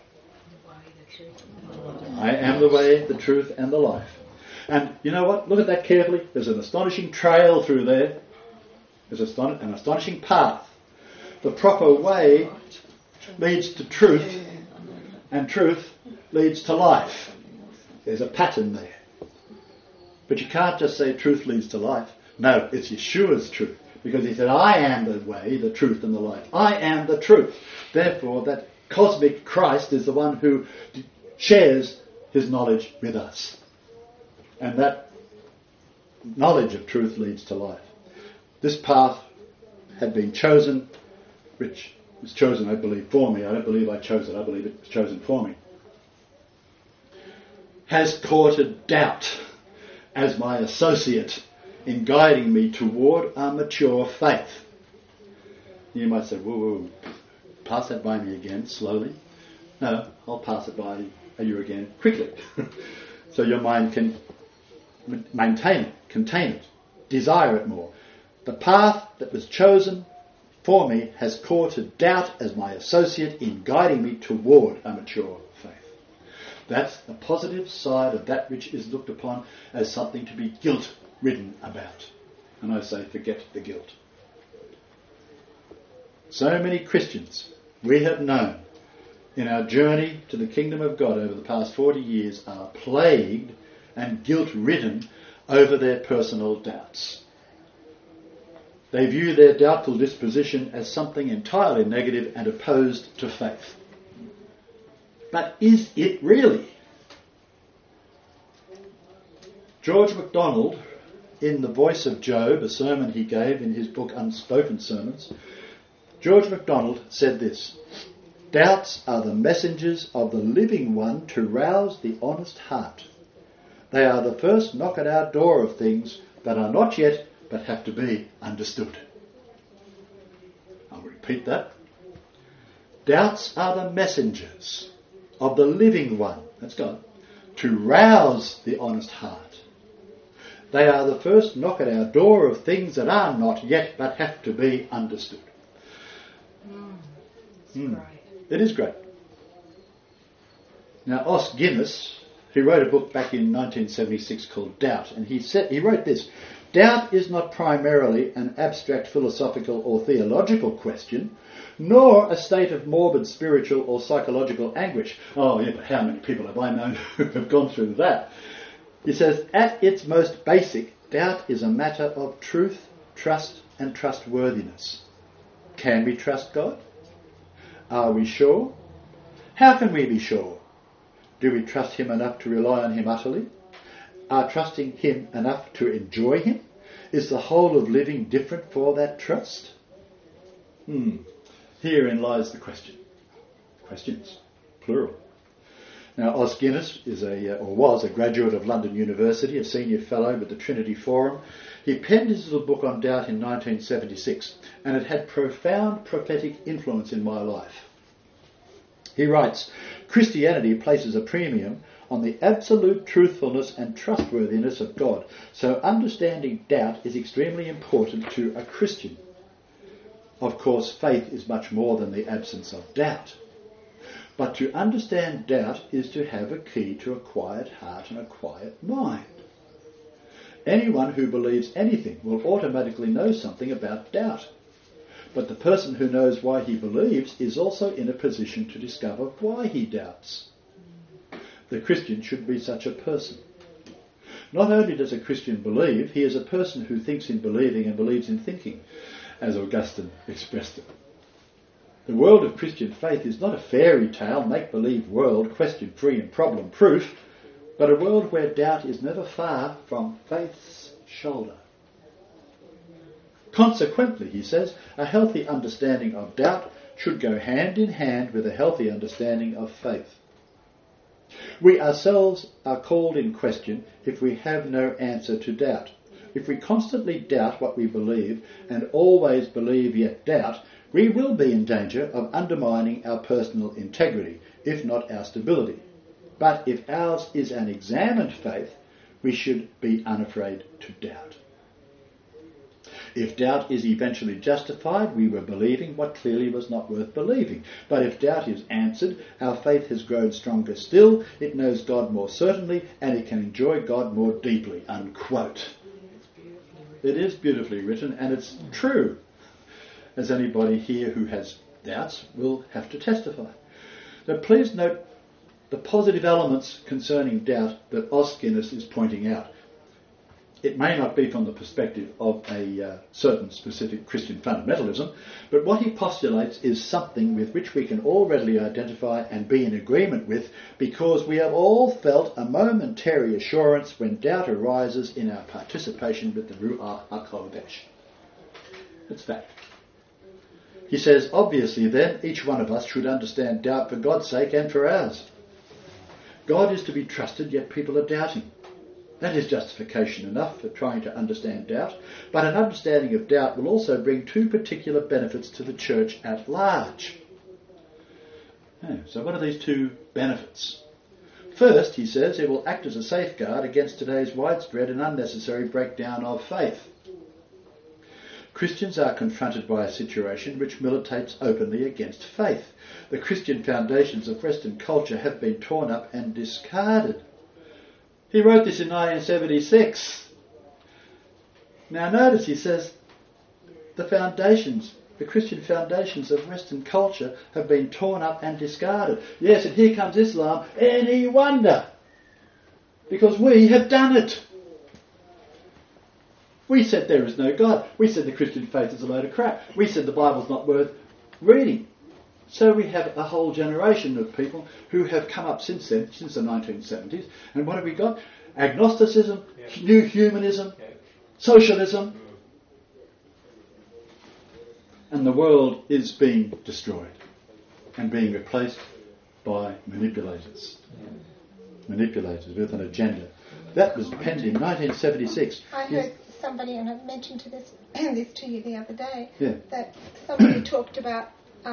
I am the way, the truth and the life. And you know what? Look at that carefully. There's an astonishing trail through there. There's an astonishing path. The proper way leads to truth, and truth leads to life. There's a pattern there. But you can't just say truth leads to life. No, it's Yeshua's truth. Because he said, I am the way, the truth and the life. I am the truth. Therefore, that cosmic Christ is the one who shares his knowledge with us. And that knowledge of truth leads to life. This path had been chosen, which was chosen, I believe, for me. I don't believe I chose it. I believe it was chosen for me. Has courted doubt as my associate in guiding me toward a mature faith. You might say, whoa, pass that by me again, slowly. No, I'll pass it by you again, quickly. So your mind can maintain it, contain it, desire it more. The path that was chosen for me has courted doubt as my associate in guiding me toward a mature faith. That's the positive side of that which is looked upon as something to be guilt-ridden about. And I say, forget the guilt. So many Christians we have known in our journey to the kingdom of God over the past 40 years are plagued and guilt-ridden over their personal doubts. They view their doubtful disposition as something entirely negative and opposed to faith. But is it really? George MacDonald, in The Voice of Job, a sermon he gave in his book Unspoken Sermons, George MacDonald said this: doubts are the messengers of the living one to rouse the honest heart. They are the first knock at our door of things that are not yet but have to be understood. I'll repeat that. Doubts are the messengers of the living one, that's God, to rouse the honest heart. They are the first knock at our door of things that are not yet but have to be understood. Great. It is great. Now, Os Guinness, he wrote a book back in 1976 called Doubt, and he wrote this: doubt is not primarily an abstract philosophical or theological question, nor a state of morbid spiritual or psychological anguish. Oh, yeah, but how many people have I known who have gone through that? He says, at its most basic, doubt is a matter of truth, trust, and trustworthiness. Can we trust God? Are we sure? How can we be sure? Do we trust him enough to rely on him utterly? Are trusting him enough to enjoy him? Is the whole of living different for that trust? Herein lies the question. Questions, plural. Now, Os Guinness was a graduate of London University, a senior fellow with the Trinity Forum. He penned his little book on doubt in 1976, and it had profound prophetic influence in my life. He writes, Christianity places a premium on the absolute truthfulness and trustworthiness of God, so understanding doubt is extremely important to a Christian. Of course, faith is much more than the absence of doubt. But to understand doubt is to have a key to a quiet heart and a quiet mind. Anyone who believes anything will automatically know something about doubt. But the person who knows why he believes is also in a position to discover why he doubts. The Christian should be such a person. Not only does a Christian believe, he is a person who thinks in believing and believes in thinking, as Augustine expressed it. The world of Christian faith is not a fairy tale, make-believe world, question-free and problem-proof, but a world where doubt is never far from faith's shoulder. Consequently, he says, a healthy understanding of doubt should go hand in hand with a healthy understanding of faith. We ourselves are called in question if we have no answer to doubt. If we constantly doubt what we believe and always believe yet doubt, we will be in danger of undermining our personal integrity, if not our stability. But if ours is an examined faith, we should be unafraid to doubt. If doubt is eventually justified, we were believing what clearly was not worth believing. But if doubt is answered, our faith has grown stronger still, it knows God more certainly, and it can enjoy God more deeply, unquote. It is beautifully written, and it's true, as anybody here who has doubts will have to testify. Now please note the positive elements concerning doubt that Os Guinness is pointing out. It may not be from the perspective of a certain specific Christian fundamentalism, but what he postulates is something with which we can all readily identify and be in agreement with, because we have all felt a momentary assurance when doubt arises in our participation with the Ruach HaKodesh. It's fact. He says, obviously then, each one of us should understand doubt for God's sake and for ours. God is to be trusted, yet people are doubting. That is justification enough for trying to understand doubt, but an understanding of doubt will also bring two particular benefits to the church at large. So what are these two benefits? First, he says, it will act as a safeguard against today's widespread and unnecessary breakdown of faith. Christians are confronted by a situation which militates openly against faith. The Christian foundations of Western culture have been torn up and discarded. He wrote this in 1976. Now notice he says the Christian foundations of Western culture have been torn up and discarded. Yes, and here comes Islam. Any wonder? Because we have done it. We said there is no God. We said the Christian faith is a load of crap. We said the Bible's not worth reading. So we have a whole generation of people who have come up since then, since the 1970s. And what have we got? Agnosticism, new humanism, socialism. And the world is being destroyed and being replaced by manipulators. Manipulators with an agenda. That was penned in 1976. I heard somebody, and I mentioned this to you the other day, Yeah. that somebody talked about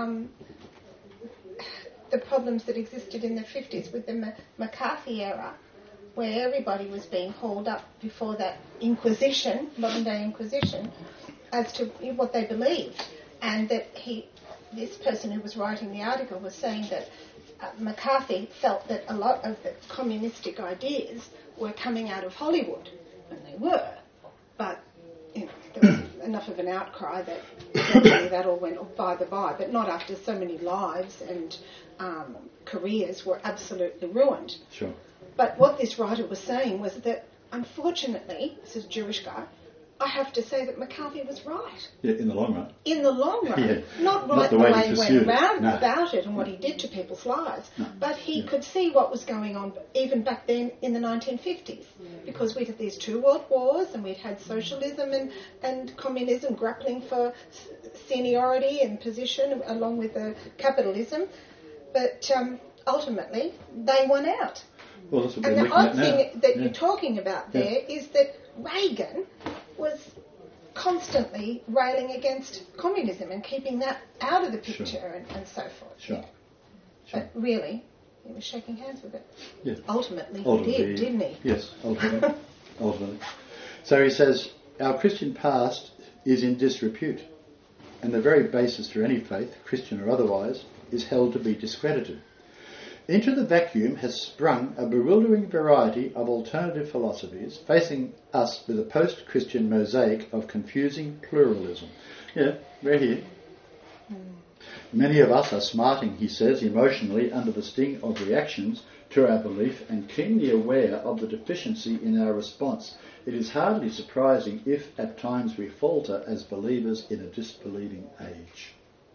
the problems that existed in the 50s with the McCarthy era, where everybody was being hauled up before that Inquisition, modern-day Inquisition, as to what they believed. And that this person who was writing the article was saying that McCarthy felt that a lot of the communistic ideas were coming out of Hollywood, and they were. But there was enough of an outcry that eventually that all went by the by, but not after so many lives and careers were absolutely ruined. Sure. But what this writer was saying was that, unfortunately, this is a Jewish guy, I have to say that McCarthy was right. Yeah, in the long run. In the long run. Yeah. Not the way way he he went pursued around No. about it and what he did to people's lives. No. But he could see what was going on even back then in the 1950s. Because we'd had these two world wars and we'd had socialism and communism grappling for seniority and position along with capitalism. But ultimately, they won out. Well, that's what And we're the looking at odd now. thing that Yeah. you're talking about there is that Reagan was constantly railing against communism and keeping that out of the picture and so forth. Sure. Yeah. Sure. But really, he was shaking hands with it. Yeah. Ultimately, he did, didn't he? Yes, ultimately. Ultimately. So he says, our Christian past is in disrepute, and the very basis for any faith, Christian or otherwise, is held to be discredited. Into the vacuum has sprung a bewildering variety of alternative philosophies, facing us with a post-Christian mosaic of confusing pluralism. Yeah, we're here. Many of us are smarting, he says, emotionally under the sting of reactions to our belief and keenly aware of the deficiency in our response. It is hardly surprising if at times we falter as believers in a disbelieving age.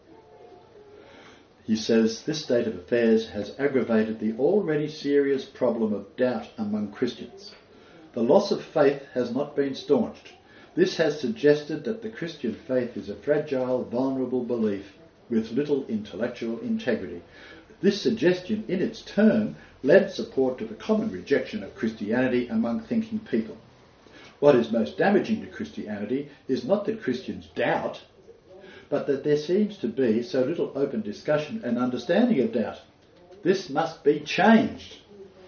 He says this state of affairs has aggravated the already serious problem of doubt among Christians. The loss of faith has not been staunched. This has suggested that the Christian faith is a fragile, vulnerable belief with little intellectual integrity. This suggestion, in its turn, lent support to the common rejection of Christianity among thinking people. What is most damaging to Christianity is not that Christians doubt, but that there seems to be so little open discussion and understanding of doubt. This must be changed.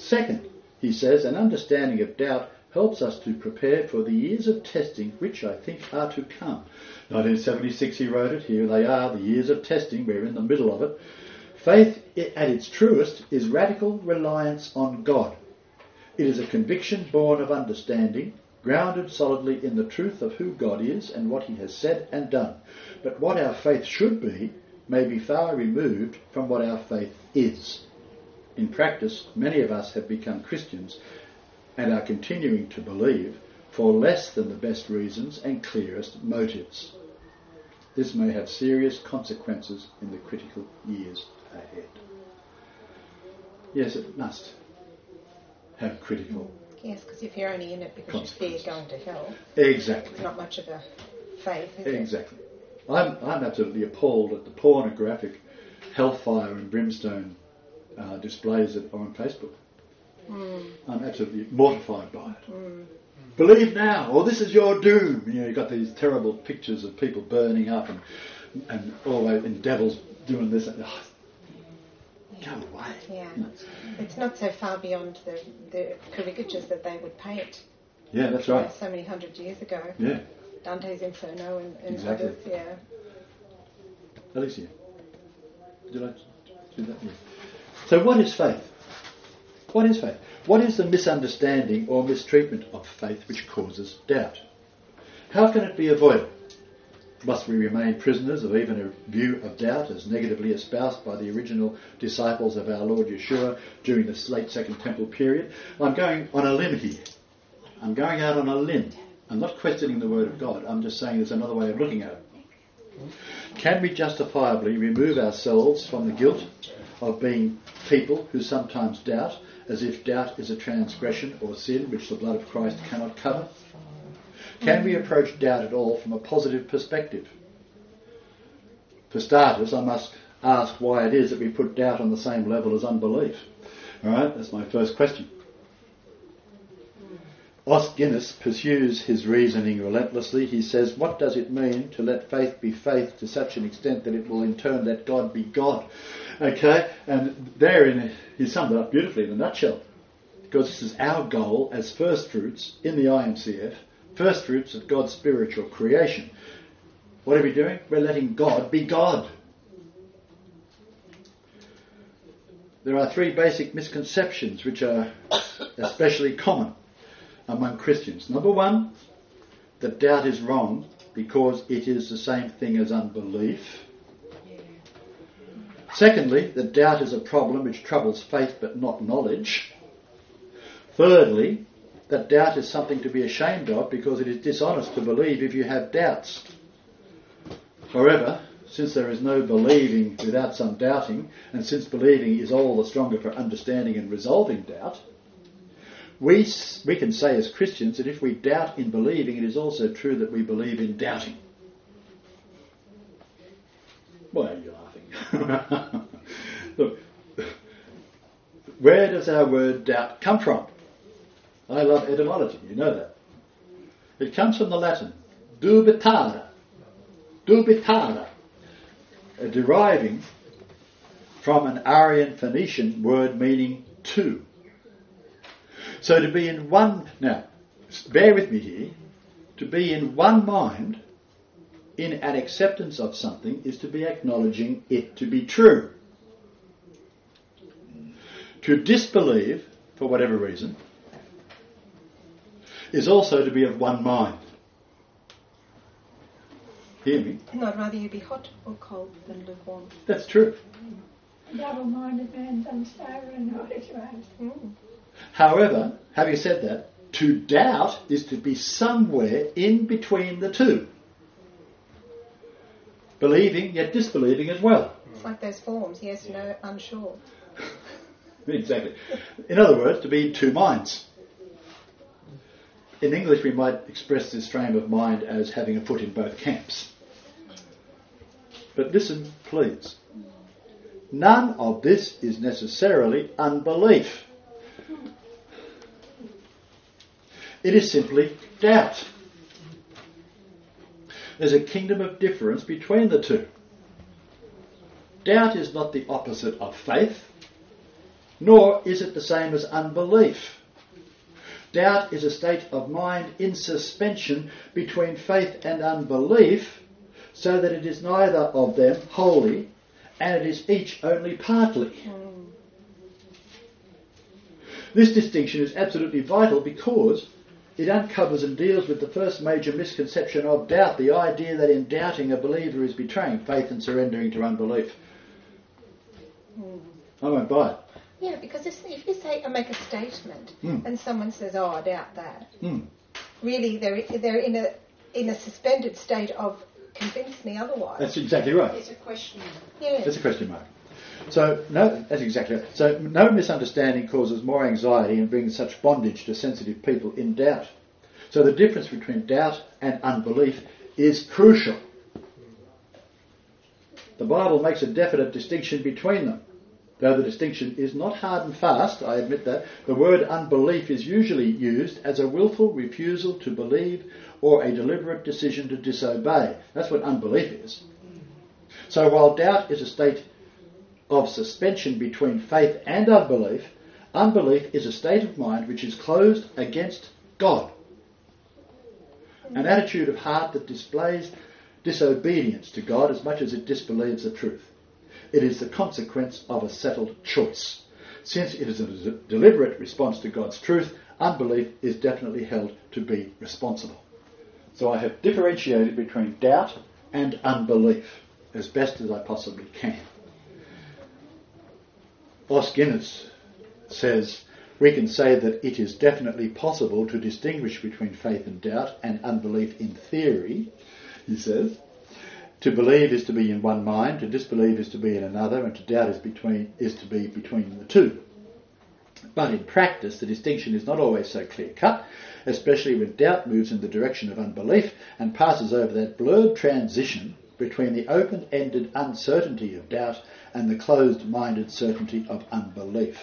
Second, he says, an understanding of doubt helps us to prepare for the years of testing which I think are to come. 1976 he wrote it. Here they are, the years of testing. We're in the middle of it. Faith at its truest is radical reliance on God. It is a conviction born of understanding, grounded solidly in the truth of who God is and what he has said and done. But what our faith should be may be far removed from what our faith is. In practice, many of us have become Christians and are continuing to believe for less than the best reasons and clearest motives. This may have serious consequences in the critical years ahead. Yes, it must have critical. Yes, because if you're only in it because you fear going to hell, exactly, it's not much of a faith, is exactly. I'm absolutely appalled at the pornographic hellfire and brimstone displays that are on Facebook. I'm absolutely mortified by it. Believe now, or this is your doom. You know, you've got these terrible pictures of people burning up and all that, and devils doing this. Go away. Yeah. It's not so far beyond the caricatures that they would paint. Yeah, that's right. So many hundred years ago. Yeah. Dante's Inferno and Exactly. others, yeah. Alicia, did I do that? Yeah. So what is faith? What is faith? What is the misunderstanding or mistreatment of faith which causes doubt? How can it be avoided? Must we remain prisoners of even a view of doubt as negatively espoused by the original disciples of our Lord Yeshua during the late Second Temple period? I'm going on a limb here. I'm going out on a limb. I'm not questioning the Word of God. I'm just saying there's another way of looking at it. Can we justifiably remove ourselves from the guilt of being people who sometimes doubt, as if doubt is a transgression or sin which the blood of Christ cannot cover? Can we approach doubt at all from a positive perspective? For starters, I must ask why it is that we put doubt on the same level as unbelief. All right, that's my first question. Os Guinness pursues his reasoning relentlessly. He says, what does it mean to let faith be faith to such an extent that it will in turn let God be God? Okay, and therein he summed it up beautifully in a nutshell. Because this is our goal as first fruits in the IMCF, first fruits of God's spiritual creation. What are we doing? We're letting God be God. There are three basic misconceptions which are especially common among Christians. Number one, that doubt is wrong because it is the same thing as unbelief. Secondly, that doubt is a problem which troubles faith but not knowledge. Thirdly, that doubt is something to be ashamed of because it is dishonest to believe if you have doubts. However, since there is no believing without some doubting, and since believing is all the stronger for understanding and resolving doubt, we can say as Christians that if we doubt in believing, it is also true that we believe in doubting. Why are you laughing? Look, where does our word doubt come from? I love etymology, you know that. It comes from the Latin dubitare, deriving from an Aryan Phoenician word meaning two. So to be in one, now, bear with me here, to be in one mind in an acceptance of something is to be acknowledging it to be true. To disbelieve, for whatever reason, is also to be of one mind. Hear me? And I'd rather you be hot or cold than lukewarm. That's true. A double-minded man doesn't stay in knowledge, right? However, having said that, to doubt is to be somewhere in between the two. Believing yet disbelieving as well. It's like those forms, yes, no, unsure. Exactly. In other words, to be in two minds. In English we might express this frame of mind as having a foot in both camps. But listen, please. None of this is necessarily unbelief. It is simply doubt. There's a kingdom of difference between the two. Doubt is not the opposite of faith. nor is it the same as unbelief. Doubt is a state of mind in suspension between faith and unbelief, so that it is neither of them wholly, and it is each only partly. This distinction is absolutely vital because it uncovers and deals with the first major misconception of doubt, the idea that in doubting a believer is betraying faith and surrendering to unbelief. I won't buy it. Yeah, because if you say, I make a statement, and someone says, oh, I doubt that, really they're in a suspended state of convince me otherwise. That's exactly right. It's a question mark. Yeah. That's a question mark. So, no, that's exactly right. So, no misunderstanding causes more anxiety and brings such bondage to sensitive people in doubt. So, the difference between doubt and unbelief is crucial. The Bible makes a definite distinction between them. Though the distinction is not hard and fast, I admit that, the word unbelief is usually used as a willful refusal to believe or a deliberate decision to disobey. That's what unbelief is. So while doubt is a state of suspension between faith and unbelief, unbelief is a state of mind which is closed against God. An attitude of heart that displays disobedience to God as much as it disbelieves the truth. It is the consequence of a settled choice. Since it is a deliberate response to God's truth, unbelief is definitely held to be responsible. So I have differentiated between doubt and unbelief as best as I possibly can. Os Guinness says, we can say that it is definitely possible to distinguish between faith and doubt and unbelief in theory, he says. To believe is to be in one mind, to disbelieve is to be in another, and to doubt is to be between the two. But in practice, the distinction is not always so clear-cut, especially when doubt moves in the direction of unbelief and passes over that blurred transition between the open-ended uncertainty of doubt and the closed-minded certainty of unbelief.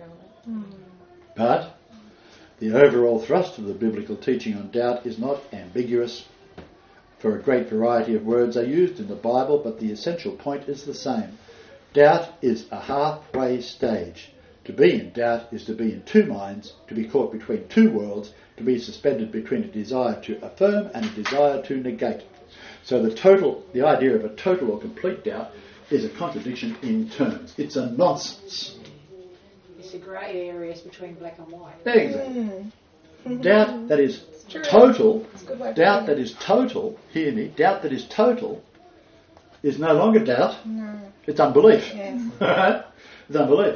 But the overall thrust of the biblical teaching on doubt is not ambiguous, for a great variety of words are used in the Bible, but the essential point is the same. Doubt is a halfway stage. To be in doubt is to be in two minds, to be caught between two worlds, to be suspended between a desire to affirm and a desire to negate. So the idea of a total or complete doubt is a contradiction in terms. It's a nonsense. It's the grey areas between black and white. Exactly. Doubt that is total, hear me, doubt that is total is no longer doubt, it's unbelief. Yes. It's unbelief.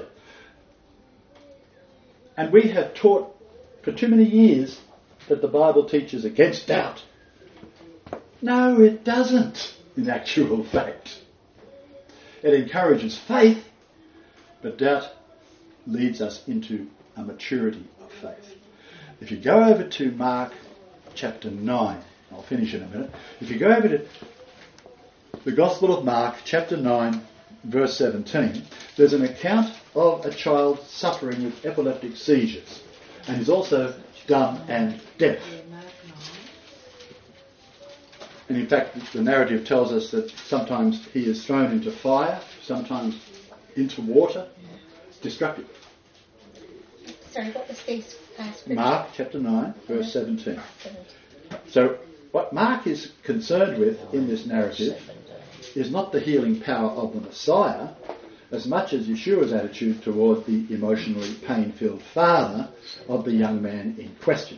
And we have taught for too many years that the Bible teaches against doubt. No, it doesn't, in actual fact. It encourages faith, but doubt leads us into a maturity of faith. If you go over to Mark chapter 9, I'll finish in a minute. If you go over to the Gospel of Mark chapter 9, verse 17, there's an account of a child suffering with epileptic seizures, and he's also dumb and deaf. And in fact, the narrative tells us that sometimes he is thrown into fire, sometimes into water. It's destructive. Sorry, what was this last Mark chapter 9, verse 17. So what Mark is concerned with in this narrative is not the healing power of the Messiah as much as Yeshua's attitude toward the emotionally pain-filled father of the young man in question.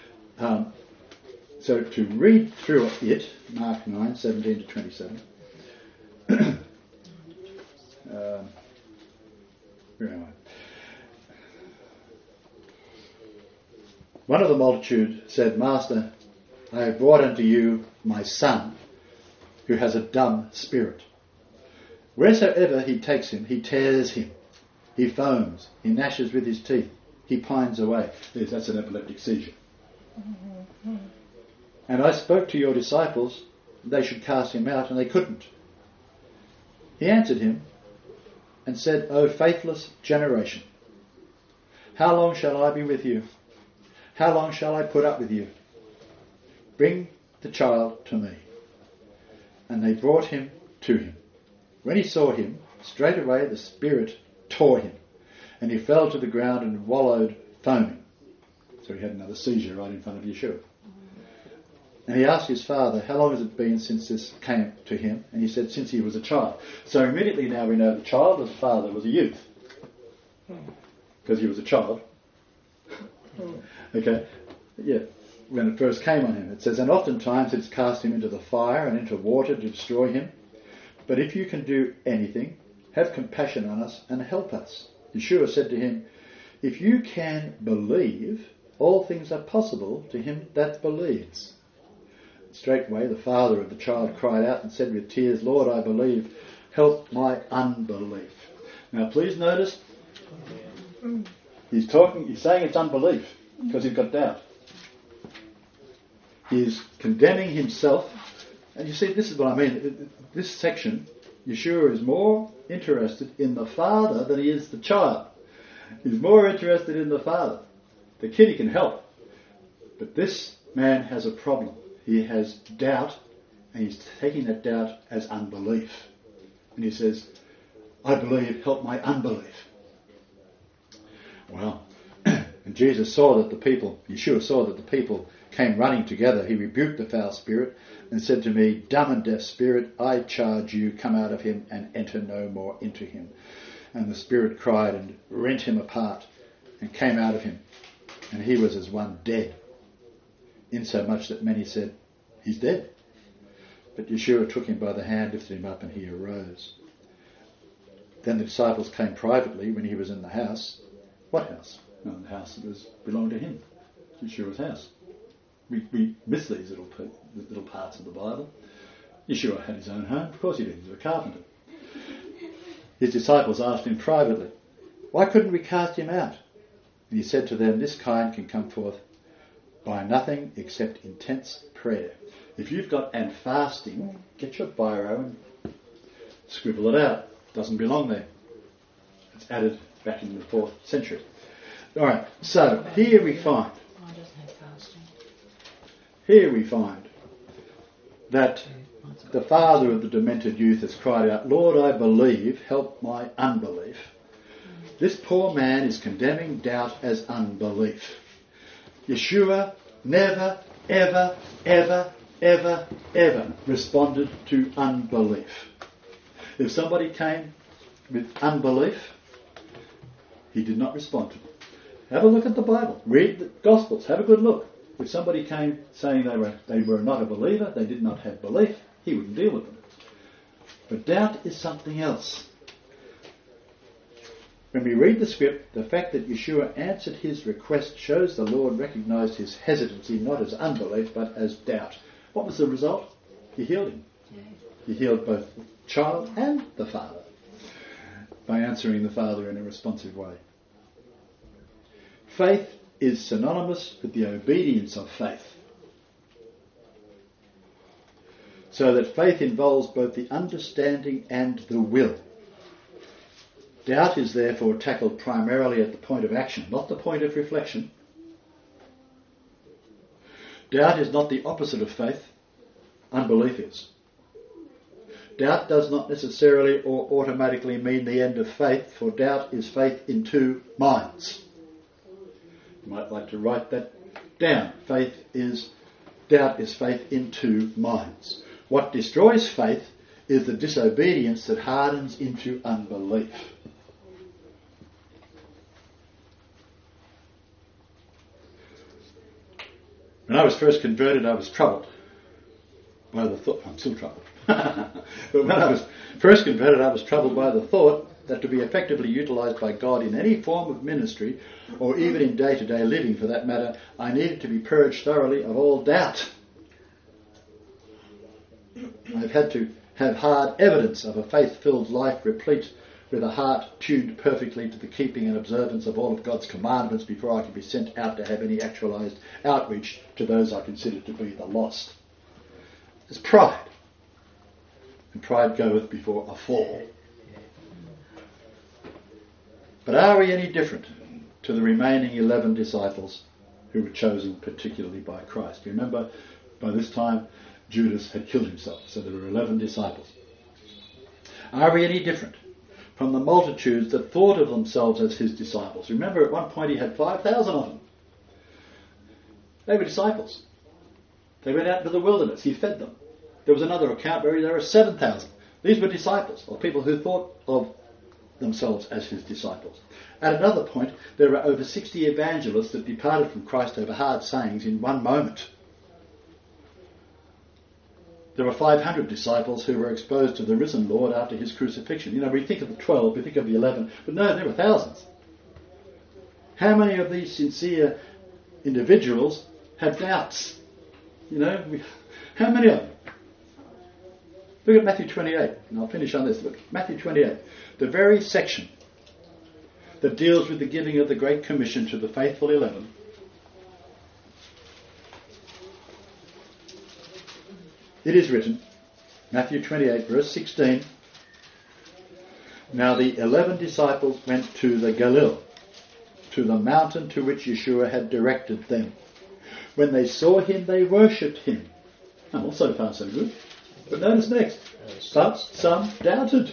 So to read through it, Mark 9, 17 to 27. Where am I? One of the multitude said, Master, I have brought unto you my son, who has a dumb spirit. Wheresoever he takes him, he tears him. He foams. He gnashes with his teeth. He pines away. Yes, that's an epileptic seizure. And I spoke to your disciples, they should cast him out, and they couldn't. He answered him and said, O faithless generation, how long shall I be with you? How long shall I put up with you? Bring the child to me. And they brought him to him. When he saw him, straightway the spirit tore him, and he fell to the ground and wallowed, foaming. So he had another seizure right in front of Yeshua. And he asked his father, how long has it been since this came to him? And he said, since he was a child. So immediately now we know the child and the father was a youth. Because he was a child. Okay, yeah. When it first came on him, it says, and oftentimes it's cast him into the fire and into water to destroy him. But if you can do anything, have compassion on us and help us. Yeshua said to him, if you can believe, all things are possible to him that believes. Straightway the father of the child cried out and said with tears, Lord, I believe, help my unbelief. Now please notice, he's saying it's unbelief, because he's got doubt. He's condemning himself, and you see, this is what I mean. This section, Yeshua is more interested in the father than he is the child. He's more interested in the father. The kid he can help, but this man has a problem. He has doubt, and he's taking that doubt as unbelief. And he says, I believe, help my unbelief. Well, and Yeshua saw that the people came running together. He rebuked the foul spirit and said to me, dumb and deaf spirit, I charge you, come out of him and enter no more into him. And the spirit cried and rent him apart and came out of him. And he was as one dead, insomuch that many said, he's dead. But Yeshua took him by the hand, lifted him up, and he arose. Then the disciples came privately when he was in the house. What house? No, the house that belonged to him. Yeshua's house. We miss these little parts of the Bible. Yeshua had his own home. Of course he did. He was a carpenter. His disciples asked him privately, why couldn't we cast him out? And he said to them, this kind can come forth by nothing except intense prayer. If you've got and fasting, get your biro and scribble it out. It doesn't belong there. It's added back in the 4th century. Alright, so here we find that the father of the demented youth has cried out, Lord, I believe, help my unbelief. This poor man is condemning doubt as unbelief. Yeshua never, ever, ever, ever, ever responded to unbelief. If somebody came with unbelief, he did not respond to them. Have a look at the Bible. Read the Gospels. Have a good look. If somebody came saying they were not a believer, they did not have belief, he wouldn't deal with them. But doubt is something else. When we read the script, the fact that Yeshua answered his request shows the Lord recognised his hesitancy not as unbelief but as doubt. What was the result? He healed him. He healed both the child and the father by answering the father in a responsive way. Faith is synonymous with the obedience of faith. So that faith involves both the understanding and the will. Doubt is therefore tackled primarily at the point of action, not the point of reflection. Doubt is not the opposite of faith. Unbelief is. Doubt does not necessarily or automatically mean the end of faith, for doubt is faith in two minds. You might like to write that down. Doubt is faith in two minds. What destroys faith is the disobedience that hardens into unbelief. When I was first converted, I was troubled by the thought. I'm still troubled. But when I was first converted, I was troubled by the thought that to be effectively utilised by God in any form of ministry, or even in day-to-day living for that matter, I needed to be purged thoroughly of all doubt. I've had to have hard evidence of a faith-filled life replete with a heart tuned perfectly to the keeping and observance of all of God's commandments before I can be sent out to have any actualised outreach to those I consider to be the lost. It's pride. And pride goeth before a fall. But are we any different to the remaining 11 disciples who were chosen particularly by Christ? You remember, by this time, Judas had killed himself, so there were 11 disciples. Are we any different? from the multitudes that thought of themselves as his disciples. Remember, at one point he had 5,000 of them. They were disciples. They went out into the wilderness. He fed them. There was another account where there were 7,000. These were disciples, or people who thought of themselves as his disciples. At another point, there were over 60 evangelists that departed from Christ over hard sayings in one moment. There were 500 disciples who were exposed to the risen Lord after his crucifixion. You know, we think of the 12, we think of the 11, but no, there were thousands. How many of these sincere individuals had doubts? You know, how many of them? Look at Matthew 28, and I'll finish on this. Look, Matthew 28, the very section that deals with the giving of the Great Commission to the faithful 11. It is written, Matthew 28, verse 16, Now the 11 disciples went to the Galilee, to the mountain to which Yeshua had directed them. When they saw him, they worshipped him. Oh, so far so good. But notice next, but some doubted.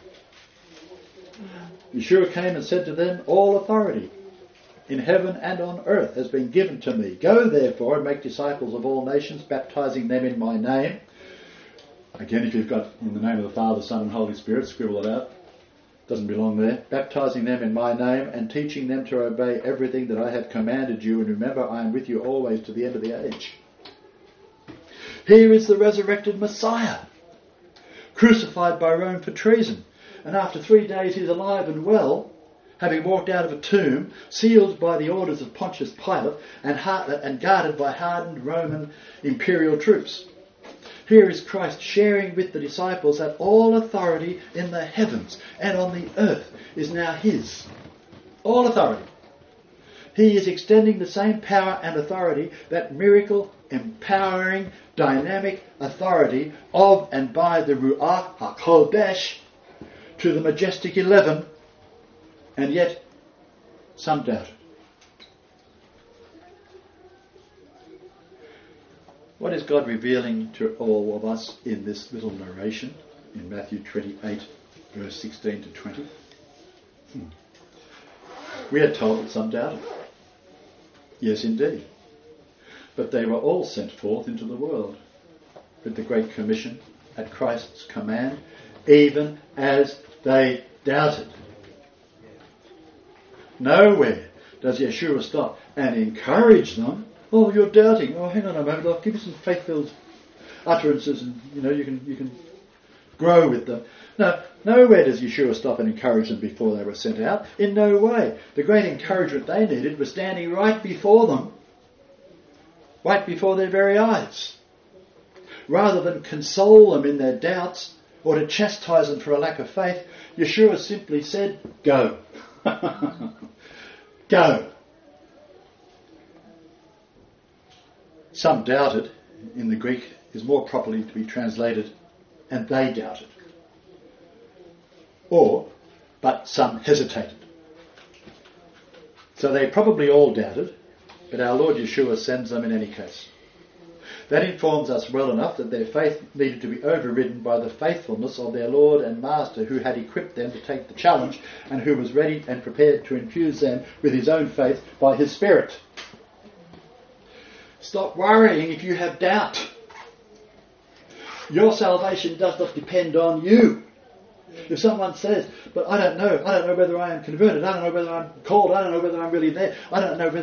Yeshua came and said to them, All authority in heaven and on earth has been given to me. Go therefore and make disciples of all nations, baptizing them in my name. Again, if you've got in the name of the Father, Son and Holy Spirit, scribble it out. Doesn't belong there. Baptizing them in my name and teaching them to obey everything that I have commanded you. And remember, I am with you always to the end of the age. Here is the resurrected Messiah, crucified by Rome for treason. And after 3 days he's alive and well, having walked out of a tomb, sealed by the orders of Pontius Pilate and guarded by hardened Roman imperial troops. Here is Christ sharing with the disciples that all authority in the heavens and on the earth is now his. All authority. He is extending the same power and authority, that miracle, empowering, dynamic authority of and by the Ruach HaKodesh to the majestic 11, and yet some doubt. What is God revealing to all of us in this little narration in Matthew 28, verse 16 to 20? We are told that some doubted. Yes, indeed. But they were all sent forth into the world with the Great Commission at Christ's command, even as they doubted. Nowhere does Yeshua stop and encourage them. Oh, you're doubting. Oh, hang on a moment. I'll give you some faith-filled utterances, and you can grow with them. No, nowhere does Yeshua stop and encourage them before they were sent out. In no way. The great encouragement they needed was standing right before them, right before their very eyes. Rather than console them in their doubts or to chastise them for a lack of faith, Yeshua simply said, go. Go. Some doubted, in the Greek, is more properly to be translated, and they doubted. Or, but some hesitated. So they probably all doubted, but our Lord Yeshua sends them in any case. That informs us well enough that their faith needed to be overridden by the faithfulness of their Lord and Master, who had equipped them to take the challenge and who was ready and prepared to infuse them with his own faith by his Spirit. Stop worrying if you have doubt. Your salvation does not depend on you. If someone says, but I don't know whether I am converted, I don't know whether I'm called, I don't know whether I'm really there, I don't know.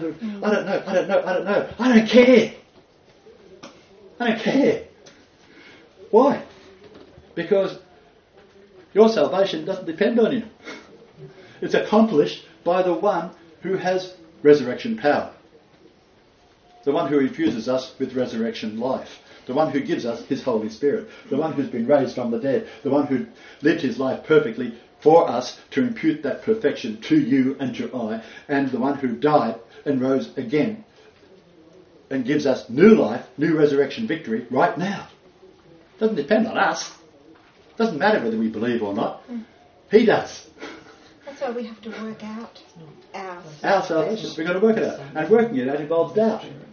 I don't care. I don't care. Why? Because your salvation doesn't depend on you. It's accomplished by the one who has resurrection power. The one who infuses us with resurrection life. The one who gives us his Holy Spirit. The one who's been raised from the dead. The one who lived his life perfectly for us to impute that perfection to you and to I. And the one who died and rose again and gives us new life, new resurrection victory right now. Doesn't depend on us. Doesn't matter whether we believe or not. He does. That's why we have to work out our salvation. We've got to work it out. And working it out involves doubt.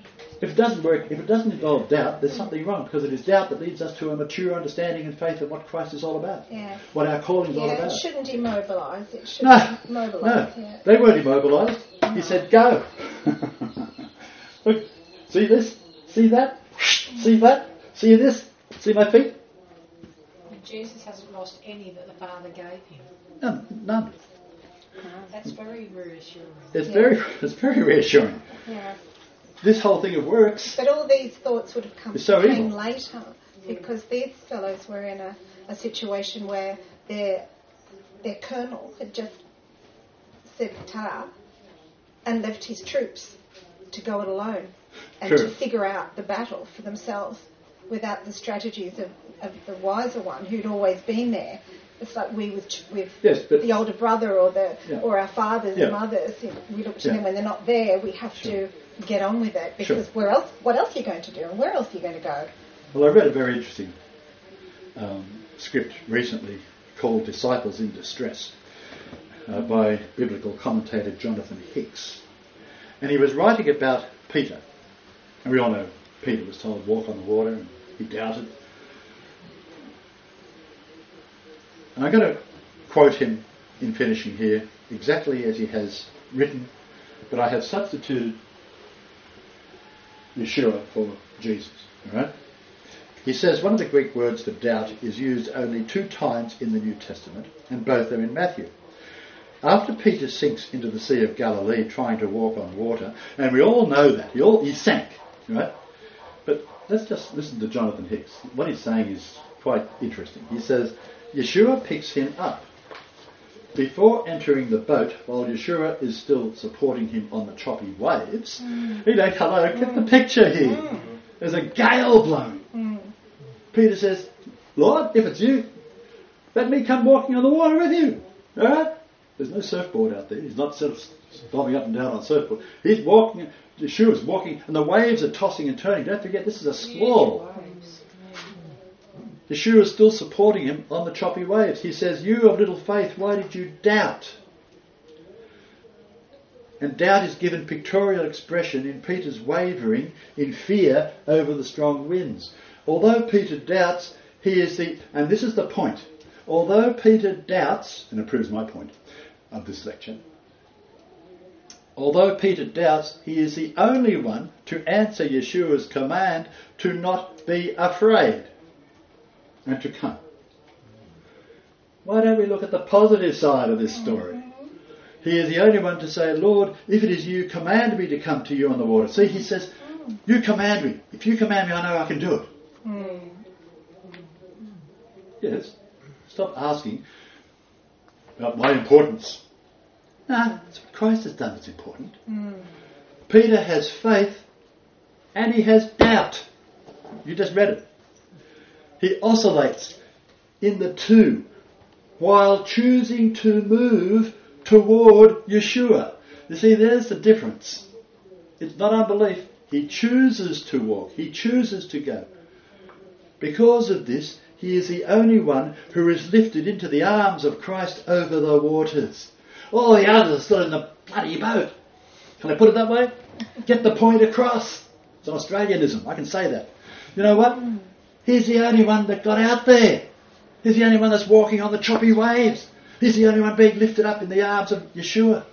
If it doesn't work, if it doesn't involve doubt, there's something wrong, because it is doubt that leads us to a mature understanding and faith of what Christ is all about, what our calling is all about. It shouldn't immobilise. It shouldn't mobilise. No, they weren't immobilised. He said, go. Look, see this? See that? See that? See this? See my feet? And Jesus hasn't lost any that the Father gave him. None. That's very reassuring. It's very reassuring. Yeah. This whole thing of works. But all these thoughts would have came evil. later, because these fellows were in a situation where their colonel had just said ta and left his troops to go it alone and True. to figure out the battle for themselves without the strategies of the wiser one who'd always been there. It's like we with the older brother or our fathers and mothers. We look to them when they're not there. We have to get on with it, because what else are you going to do, and where else are you going to go? Well, I read a very interesting script recently called Disciples in Distress by biblical commentator Jonathan Hicks. And he was writing about Peter. And we all know Peter was told, walk on the water, and he doubted. And I'm going to quote him in finishing here exactly as he has written, but I have substituted Yeshua for Jesus. All right? He says one of the Greek words for doubt is used only 2 times in the New Testament, and both are in Matthew. After Peter sinks into the Sea of Galilee trying to walk on water, and we all know that, he sank, right? But let's just listen to Jonathan Hicks. What he's saying is quite interesting. He says, Yeshua picks him up. Before entering the boat, while Yeshua is still supporting him on the choppy waves, he goes, hello, get the picture here. There's a gale blowing. Peter says, Lord, if it's you, let me come walking on the water with you. All right? There's no surfboard out there. He's not sort of bobbing up and down on a surfboard. He's walking, Yeshua's walking, and the waves are tossing and turning. Don't forget, this is a squall. Yeshua is still supporting him on the choppy waves. He says, you of little faith, why did you doubt? And doubt is given pictorial expression in Peter's wavering in fear over the strong winds. Although Peter doubts, he is and this is the point, although Peter doubts, and it proves my point of this lecture, although Peter doubts, he is the only one to answer Yeshua's command to not be afraid and to come. Why don't we look at the positive side of this story? He is the only one to say, Lord, if it is you, command me to come to you on the water. See, he says, you command me. If you command me, I know I can do it. Yes. Stop asking about my importance. No, that's what Christ has done that's important. Peter has faith and he has doubt. You just read it. He oscillates in the two while choosing to move toward Yeshua. You see, there's the difference. It's not unbelief. He chooses to walk. He chooses to go. Because of this, he is the only one who is lifted into the arms of Christ over the waters. All the others are still in the bloody boat. Can I put it that way? Get the point across. It's an Australianism. I can say that. You know what? He's the only one that got out there. He's the only one that's walking on the choppy waves. He's the only one being lifted up in the arms of Yeshua.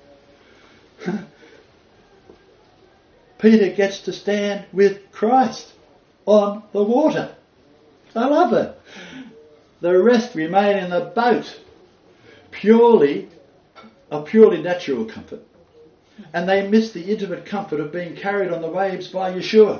Peter gets to stand with Christ on the water. I love it. The rest remain in the boat, purely natural comfort. And they miss the intimate comfort of being carried on the waves by Yeshua.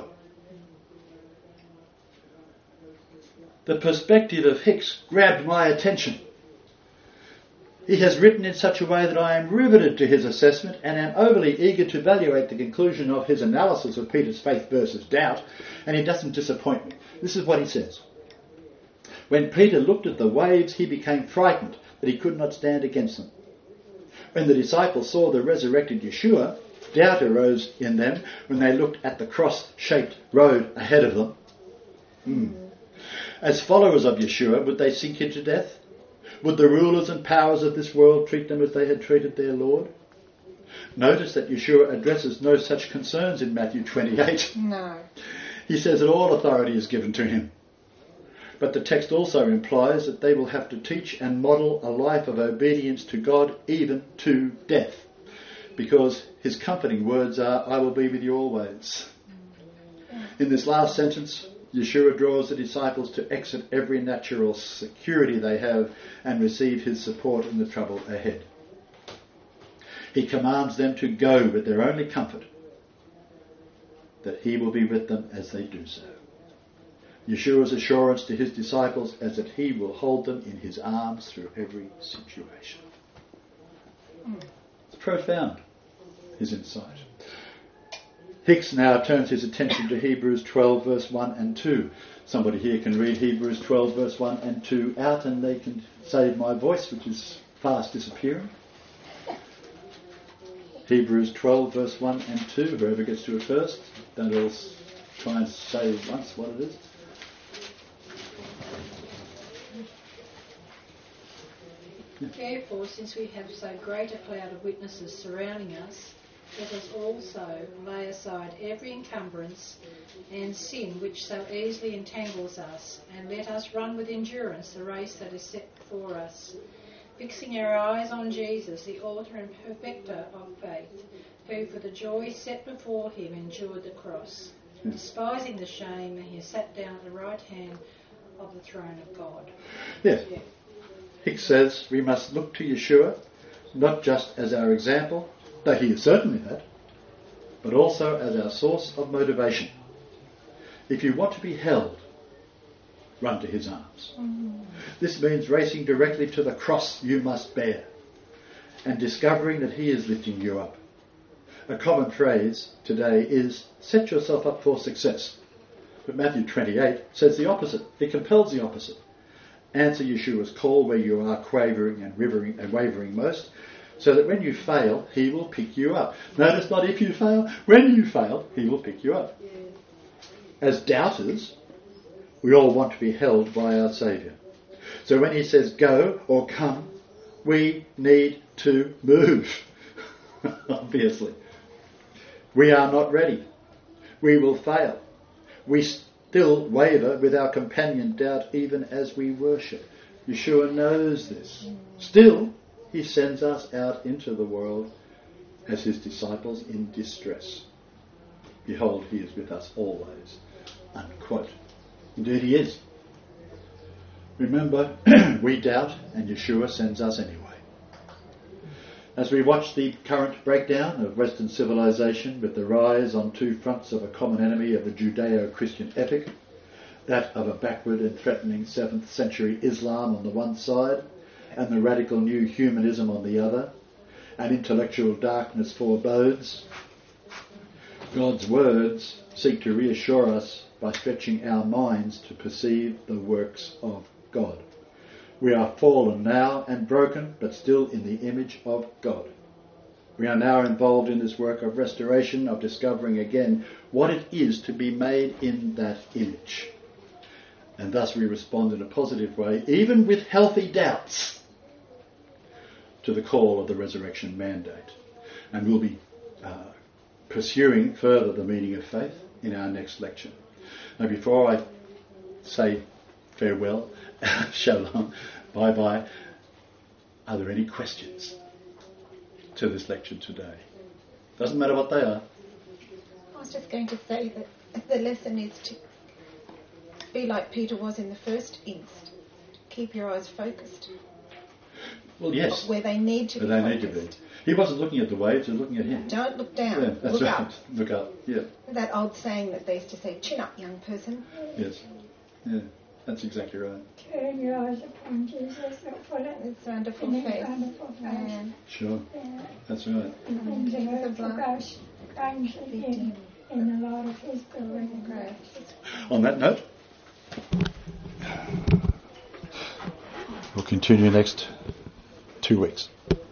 The perspective of Hicks grabbed my attention. He has written in such a way that I am riveted to his assessment and am overly eager to evaluate the conclusion of his analysis of Peter's faith versus doubt, and he doesn't disappoint me. This is what he says. When Peter looked at the waves, he became frightened that he could not stand against them. When the disciples saw the resurrected Yeshua, doubt arose in them when they looked at the cross-shaped road ahead of them. As followers of Yeshua, would they sink into death? Would the rulers and powers of this world treat them as they had treated their Lord? Notice that Yeshua addresses no such concerns in Matthew 28. No. He says that all authority is given to him. But the text also implies that they will have to teach and model a life of obedience to God even to death. Because his comforting words are, I will be with you always. In this last sentence, Yeshua draws the disciples to exit every natural security they have and receive his support in the trouble ahead. He commands them to go with their only comfort, that he will be with them as they do so. Yeshua's assurance to his disciples is that he will hold them in his arms through every situation. It's profound, his insight. Hicks now turns his attention to Hebrews 12 verse 1 and 2. Somebody here can read Hebrews 12 verse 1 and 2 out and they can save my voice, which is fast disappearing. Hebrews 12 verse 1 and 2, whoever gets to it first. Don't all try and say once what it is. Therefore, since we have so great a cloud of witnesses surrounding us, let us also lay aside every encumbrance and sin which so easily entangles us, and let us run with endurance the race that is set before us, fixing our eyes on Jesus, the author and perfecter of faith, who for the joy set before him endured the cross, despising the shame, and he sat down at the right hand of the throne of God. Yes. Yeah. Hicks says we must look to Yeshua not just as our example, though he is certainly that, but also as our source of motivation. If you want to be held, run to his arms. This means racing directly to the cross you must bear and discovering that he is lifting you up. A common phrase today is set yourself up for success. But Matthew 28 says the opposite. It compels the opposite. Answer Yeshua's call where you are quavering and wavering most, so that when you fail, he will pick you up. Notice not if you fail, when you fail, he will pick you up. As doubters, we all want to be held by our Saviour. So when he says go or come, we need to move. Obviously. We are not ready. We will fail. We still waver with our companion doubt even as we worship. Yeshua knows this. Still, he sends us out into the world as his disciples in distress. Behold, he is with us always. Unquote. Indeed he is. Remember, we doubt and Yeshua sends us anyway. As we watch the current breakdown of Western civilization with the rise on two fronts of a common enemy of the Judeo-Christian epic, that of a backward and threatening 7th century Islam on the one side and the radical new humanism on the other, and intellectual darkness forebodes, God's words seek to reassure us by stretching our minds to perceive the works of God. We are fallen now and broken, but still in the image of God. We are now involved in this work of restoration, of discovering again what it is to be made in that image. And thus we respond in a positive way, even with healthy doubts, to the call of the resurrection mandate. And we'll be pursuing further the meaning of faith in our next lecture. Now, before I say farewell, shalom, bye-bye, are there any questions to this lecture today? Doesn't matter what they are. I was just going to say that the lesson is to be like Peter was in the first inst. Keep your eyes focused. Well, yes. Where they need to be focused. Need to be. He wasn't looking at the waves, he was looking at him. Don't look down. Yeah, that's look right. up. Look up, yeah. That old saying that they used to say, chin up, young person. Yes. Yeah, that's exactly right. Turn your eyes upon Jesus, look for it. It's wonderful In his faith. wonderful face. Yeah. Sure. Yeah. That's right. And the Jesus earth of will love. go strangely in the light of his glory and Grace. grace. On that note, we'll continue next 2 weeks.